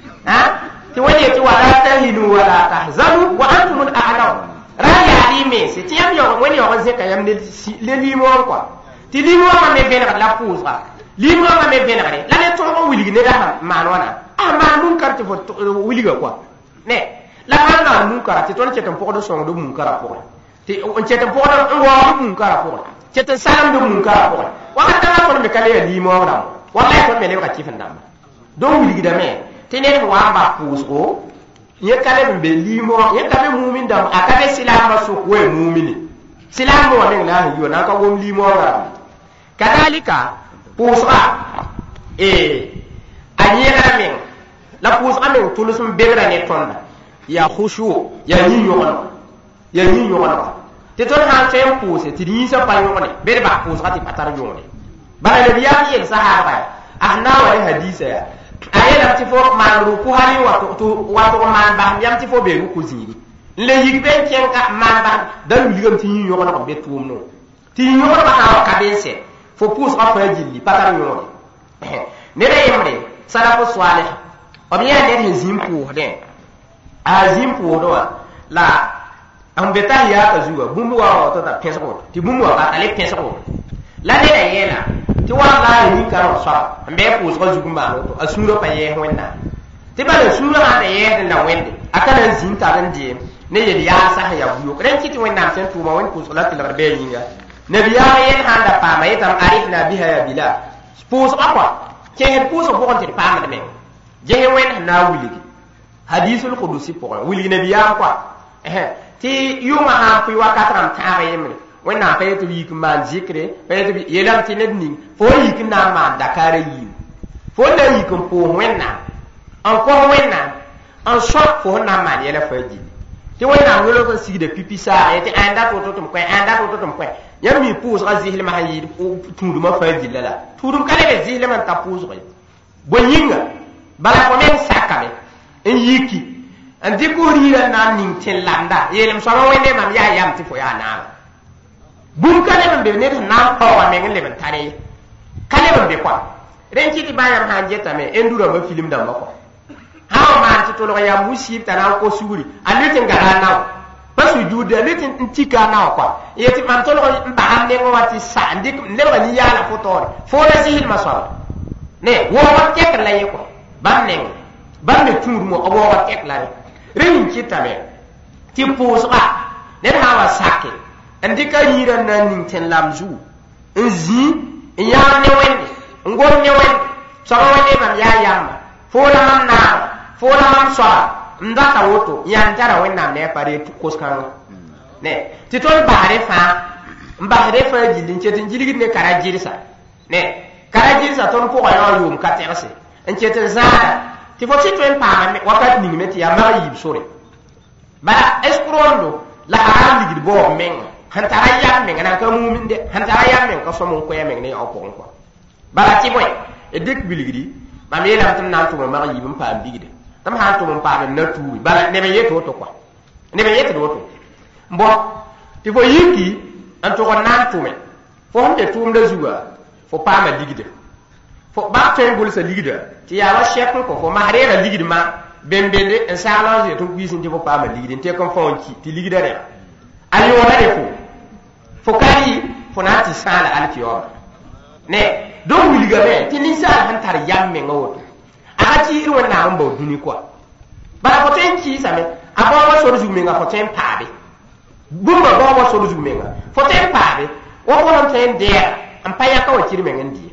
ha ti wani ti wala tahinu wala tahzanu wa antum al-a'law raya di me se ti am yo wani yo se ka yam le le limo quoi ti limo ma me bena la pousa limo ma me bena re la le to ko wili ne da ma nona ah ma mun karti fo wili ga quoi ne la ma na mun karti to ne cetam po do son do mun kara po ti on cetam po do wo mun kara po cetam salam do mun kara po wa ka ta ko me kale limo da wallahi ko me le ka kifan da do wili da me tenen wa ba puso ye kale be limo ye kale mu'min da akabe silama su ko mu'mini silama wa ne la yo na ka won limo ra kadalika puso e anyera men la puso amen tulusum begra ne tonda ya khushu ya ni yo ya ni yo na te ton han tem puso ti ni sa pa yo ne be ba puso ati patar yo ne ba le biya ye sahaba ahna wa hadisa ya ayela ti fo man ru ko hali wato to wato man ba yam ti fo be ru ko ziri le yigbe ken ka man ba dan ligam ti ñu ko be tuum no ti ñu ko ba ha ka be se fo pus ka fa jilli patar yo ne re yemre salafu salih o biya ne hezim pu de azim pu do la am beta ya ka zuwa bumbu wa to ta pesa ko ti bumbu wa ka le pesa ko la ne yela ti wala ni ka so mbe pus ko zugumba to asuro pa ye wenda ti ba sura ma de ye na wende akana zinta ran je ne ye ya sa ya buyo ran kiti wenda sen tuma wen pus la tilar be yinga nabi ya yen handa pa ma yitam arifna biha ya bila pus akwa ke he pus ko kon ti pa ma de je wen na wuli hadisul qudusi po wuli nabi ya kwa eh ti yuma ha pi wa katram ta yemre wena pa yeto yik man zikre pa yeto yelam ti nedni fo yik na ma dakare yi fo na yik po wena an ko wena an so fo na ma yela faji ti wena ngolo ko sigde pipi sa yete anda to to tum ko anda to to tum ko yami pus ga zihil ma yi tudu ma faji lala tudu kale be zihil man ta pus ko bonyinga bala ko men sakabe en yiki an dikori na nin tin landa yelam so wende mam ya yam ti fo ya na bum kale man be ne na ko wa men le ban tare kale man be kwa ren ci ti bayam hanje tame endura ma film da mako ha ma ci to lo ya musib tan ko suguri aliti ngara na ba su jude aliti ntika na kwa yeti man to lo ba am ne wati sa ndik le ba ni yala foto fo la sihil masal ne wo wa tek la yeko ban ne ban ne tur mo obo wa tek la ren ci tame ti posba ne ha wa sakke ndika yira na ninten lamzu nzi ya ne wende ngom ne wende so wende bam ya yamba fola man na fola man so ndaka woto ya ndara wenna ne pare koskan ne titol bare fa mbare fa jilin cetin jiligi ne karajirsa ne karajirsa ton ko ayo yum katerse en cetin zara ti fo titol pa wakat ni meti ya mari sore ba escrondo la haram ligi bo men hantara yam men na ka mumin de hantara yam men ka so mon ko yam ne o ko ko barati boy e dek biligidi ma me la tan nan to ma yi bum pa bigide tam han to mon pa na tuuri bara ne be yeto to ko ne be yeto to mbo ti fo yiki an to ko nan to me fo hande tum da zuwa fo paama ligde fo ba tõe n gʋlsa ligda tɩ yaa wa sɛk n kõ fo masreera ligdmã bembende n sagla n zoe tɩ n kuiis n tɩ fo paama ligd n tek n fõ n ki tɩ ligda rẽga a yõoda de fo fo ka yɩ fo na n tɩ sãala alkiyaoma ne don wilgame tɩ ninsaal sẽn tar yam menga woto a ka tɩɩr wẽnnaam n bao dũni koa bala fo tõe n kɩɩsame a baoobã sor zug menga fo tõe n paabe bũmba baoobã sor zug menga fo tõe n paabe wa fo n tõe n deega n pa yãka wa kɩr meng n die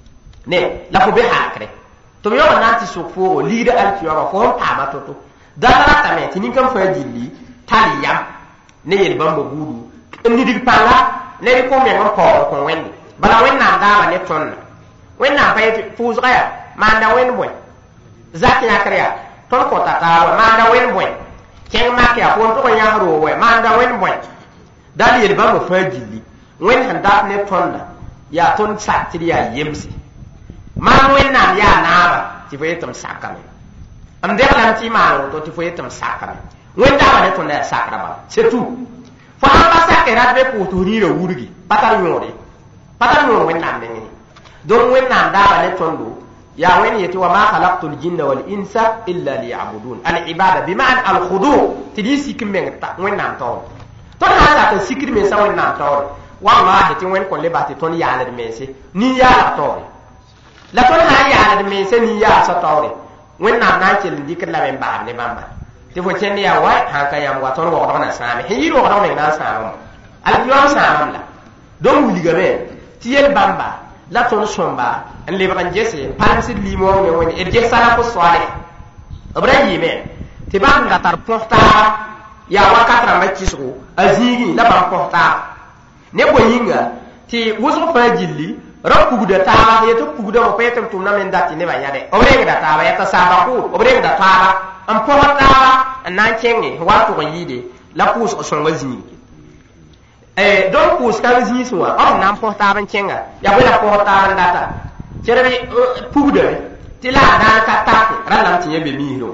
ne la fo be haakre tɩ b yaoog na n tɩ sʋk foogo ligda alkiyaoma fo n paama to-to dala ratame tɩ nin-kãm fãa gilli tall yam ne yel-bãmba buudu n nidg pãnga ne d kõ meng n paoog kõ wẽnde bala wẽnnaam daama ne tõnda wẽnnaam pa yetɩ pʋʋsga yaa maanda wẽnd bõe zak yãkr yaa tõnd kõta taab maanda wẽnd bõe kẽng mak yaa fo n tʋg n yãs roog wɛ maanda wẽnd bõe dal yel-bãmba fãa gilli wẽnd sẽn dat ne tõnda yaa tõnd sak tɩ d yaa yemse maan wẽnnaam yaa naaba tɩ fo yetɩ m sakame m deg lame tɩ y maan woto tɩ fo yetɩ m sakame wẽnd daama ne tõnda yaa sakra bala surtout fo sãn pa sak rat be pʋʋs tɩ f rĩirã wurgi pa tar yõore pa tar yõor wẽnnaam nengẽ donc wẽnnaam daama ne tõndo yaa wẽnd yetɩ wa ma khalaqtu ljinna wal insa illa liyabudun al ibada bimaan al khudu tɩ d y sik n meng wẽnnaam taoore tõnd sã n sak n sikd mensa wẽnnaam taoore wallahi tɩ wẽnd kõn le bas tɩ tõnd yaaled mense nin-yaalg taoore la tõnd sã n yaaled mense nin-yaalsã taoore wẽnnaam na n kell n dɩkd lame n baab ne bãmba tɩ fo kẽnd yaa wa sãn ka yãmb wa tõnd wogdg na sãame sẽn yɩɩd wogdg meng na n sãamame alkiyaam sãamam la donc wilgame tɩ yel bãmba la tõnd sõmba n lebg n gese n palemsd liimoog ne wẽnd d ges salafu soalh b ra yɩɩme tɩ bãmb da tar põs taaba yaa wakat rãmbã kɩsgo a zĩigi la bãmb põs taaba ne bõe yĩnga tɩ wʋsg fãa gilli ra pugda taaba yetɩ pugda fo pa yetɩ m tʋmda me n dat tɩ nebã yãde b rengda taaba yɛta saaba kʋʋd b rengda taaba n põs taaba n na n kẽnge wa tʋg n yɩɩde la pʋʋsg sõnga zĩigi donc pʋʋs kãng zĩisẽ wã b na n põs taab n kẽnga yaa bõe la põs taab n data tɩ d pugdame tɩ la a daan ka take ra lame tɩ yẽ be miisrẽ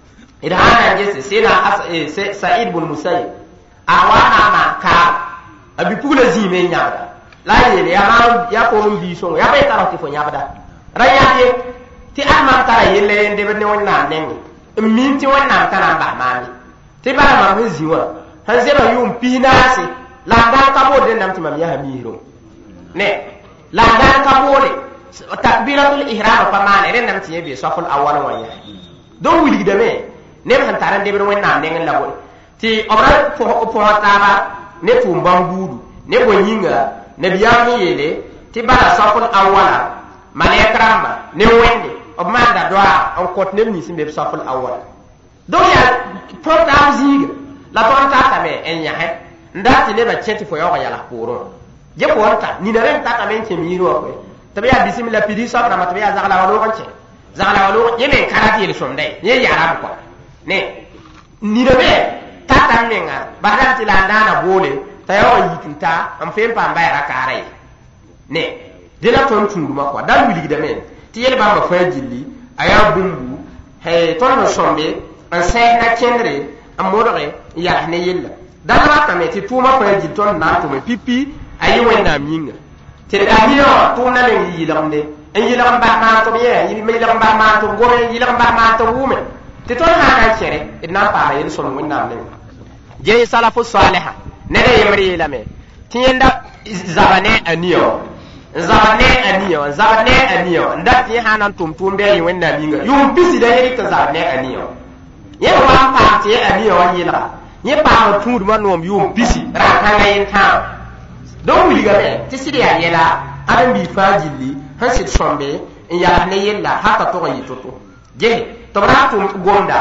d sã n na n gese sẽna saïd bn musayib a wa na n maan kaam a bi-pugla zĩime n yãbda la a yeele yaa fom n bii sõngo yaa pa ye tara tɩ fo yãbda ra yãb ye tɩ ad mam tara yella yen debd ne wẽnnaam nengẽ n miim tɩ wẽnnaam ka na n bas maame tɩ bala mam sẽn zĩ wã sẽn zeba yʋʋm pis naase la n daan ka boode dẽndame tɩ mam yasa miisrẽ ne la n daan ka boode takbiratul ihram pa maane rẽndame tɩ yẽ bee safl awal wã yã donc wilgdame neb sẽn tar n debd wẽnnaam nengẽ la bõe tɩ b ra põs taaba ne tʋʋm bãmb buudu ne bõe yĩnga nabiyaam sẽn yeele tɩ bala safl awala malɛk rãmba ne wẽnde b maanda doa n kõt neb nins n be b safl awala donc yaa põs taab zĩiga la tõnd tatame n yãsẽ n dat tɩ nebã kẽ tɩ fo yaoog yals poorẽ ge poor ta nina rẽnd tatame n kẽ miisr wã koe tɩ b yaa bisimila pidi soab rãmba tɩ b yaa zagla wa loog n kẽ zagla wa loog yẽ me n karat yel-sõmda yẽ yaarab kɔa ne nina me tata n menga basdam tɩ la n daana boole t'a yaoog n yik n ta n fẽn paam bayara kaara ye ne dẽ la tõnd tũudmã kɔa dal wilgdame tɩ yel-bãmba fãa gilli a yaa bũmbu tõnd n sõmbe n sẽes na kẽndre n modge n yals ne yella dal ratame tɩ tʋʋmã fãa gill tõnd na n tʋme pipi a yɩ wẽnnaam yĩnga tɩ d a yɩã wã tʋʋmda meng yɩ yɩlgemde n yɩlg n bas maan tɩ b yẽ yɩlg n bas maan tɩ b gome yɩlg n bas maan tɩ b wʋme tɩ tõnd sã na n kẽre d na n paama yel-sõmd wẽnnaam nengẽ ges salafu soalha ned a yembr yeelame tɩ yẽnda zaba ne a nia wã n zaba ne a nia wã n zabd ne a nia wã n dat tɩ yẽ sã na n tʋm tʋʋm bɩ a yɩ wẽnnaam yĩnga yʋʋm pisda yẽ rɩk tɩ zabd ne a nia wã yẽ wa n paam tɩ yẽ a nia wã yɩlga yẽ paam tũudmã noom yʋʋm pisi ra n kãnga yen tãam donc wilgame tɩ sɩd yaa yɛla ad n bii fãa gilli sẽn sɩd sõmbe n yals ne yella ha ka tʋg n yɩ to-to gese tɩ b ra n tʋm gomda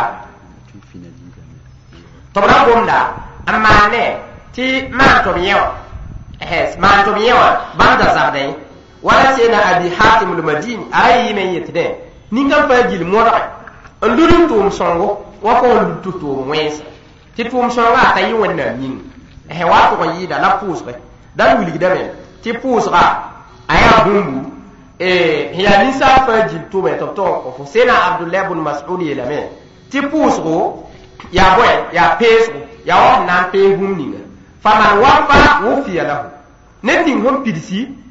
tɩ b ra gomda n maane tɩ maan tɩ b yẽ wã maan tɩ b yẽ wã bãmb da zabda ye wala seena abi hatim lmadini a ra yɩɩme n yetdẽ nin-kãm fãa gill modge n lud n tʋʋm sõngo wa fo n lud tɩ tʋʋm wẽnsa tɩ tʋʋm sõnga a ta yɩ wẽnnaam yĩnga wa tʋg n yɩɩda la pʋʋsge dal wilgdame tɩ pʋʋsga a yaa bũmbu n yaa ninsaal fãa gill tʋme tɩ b tʋg n kõ fo seena abdullah bn masud yeelame tɩ pʋʋsgo yaa bõe yaa peesgo yaa wa sẽn na n pees bũmb ninga faman wafa wufiya lahu ned ning sẽn pidsi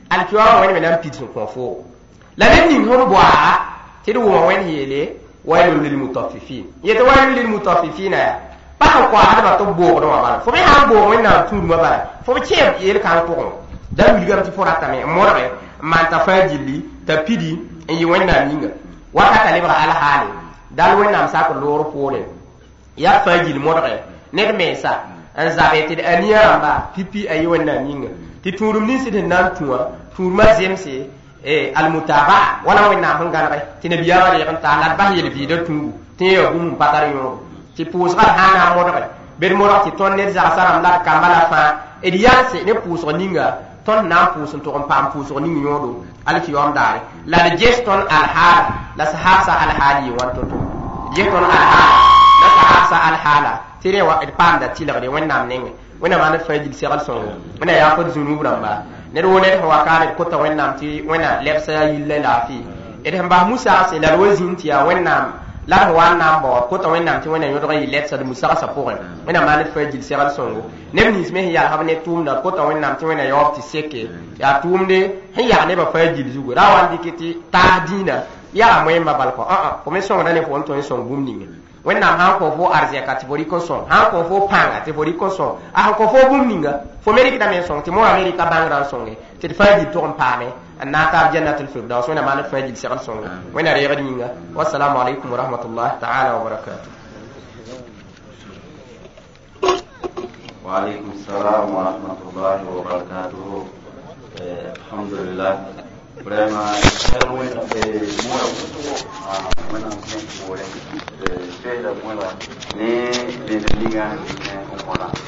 alkiwa wani menan pitsun ko fo la den ning hon boa tidu wo wen yele wailul lil mutaffifin yete wailul lil mutaffifin ya pa ko hada to bo do ma fo be ha bo wen na tu ma ba fo be che yel kan ko dan mi gam ti fo rata me mo re man ta fajili ta pidi en yi wen na ninga wakata libra al hali dal wen nam sa ko loro pole ya fajili mo re ne me sa an zabe ti aniya ba pipi ayi wen na ninga ti turum ni sidin nan tuwa turma zemse eh al mutaba wala wen na hangan re ti ne biya wala kan ta la ba yel bi de tungu ti yo gum patar yo ti pus ga hana mo re ber mo ti ton ne za saram la kamala fa e diyanse ne pus ninga ton na pus to on pam pus ninga yodo al ki yom dare la de geston al hal la sahasa al hali wanto to geston al hal la sahasa al hala tire wa e panda tilare de wen nam nenge wena ma na fajil segal songo wena ya ko zunub ramba ne do ne ko wakare ko ta wena ti wena lebsa yille la fi ede mba musa se la wazin ti ya wena la wa na bo ko ta wena ti wena yodo yi lebsa de musa sa poren wena ma na fajil segal songo ne ni sme ya ha ne tum na ko ta wena ti wena yo ti seke ya tum de ya ne ba fajil zugo rawan dikiti ta dina ya moy ma bal ko a a ko me songo ne fo on to son bum ninga wena han ko fo arze kategori ko son han ko fo panga te fo ko son a ko fo bum ninga fo meri kita men son ti mo amerika bangra songe te faji to on pame na ta jannatul firdaus wena man faji segal songe wena re gadi ninga wassalamu alaikum wa rahmatullahi ta'ala wa barakatuh wa alaikum assalam wa rahmatullahi wa barakatuh alhamdulillah vraiment c'est moi et moi ah maintenant c'est pour les c'est la moi là les les ligas on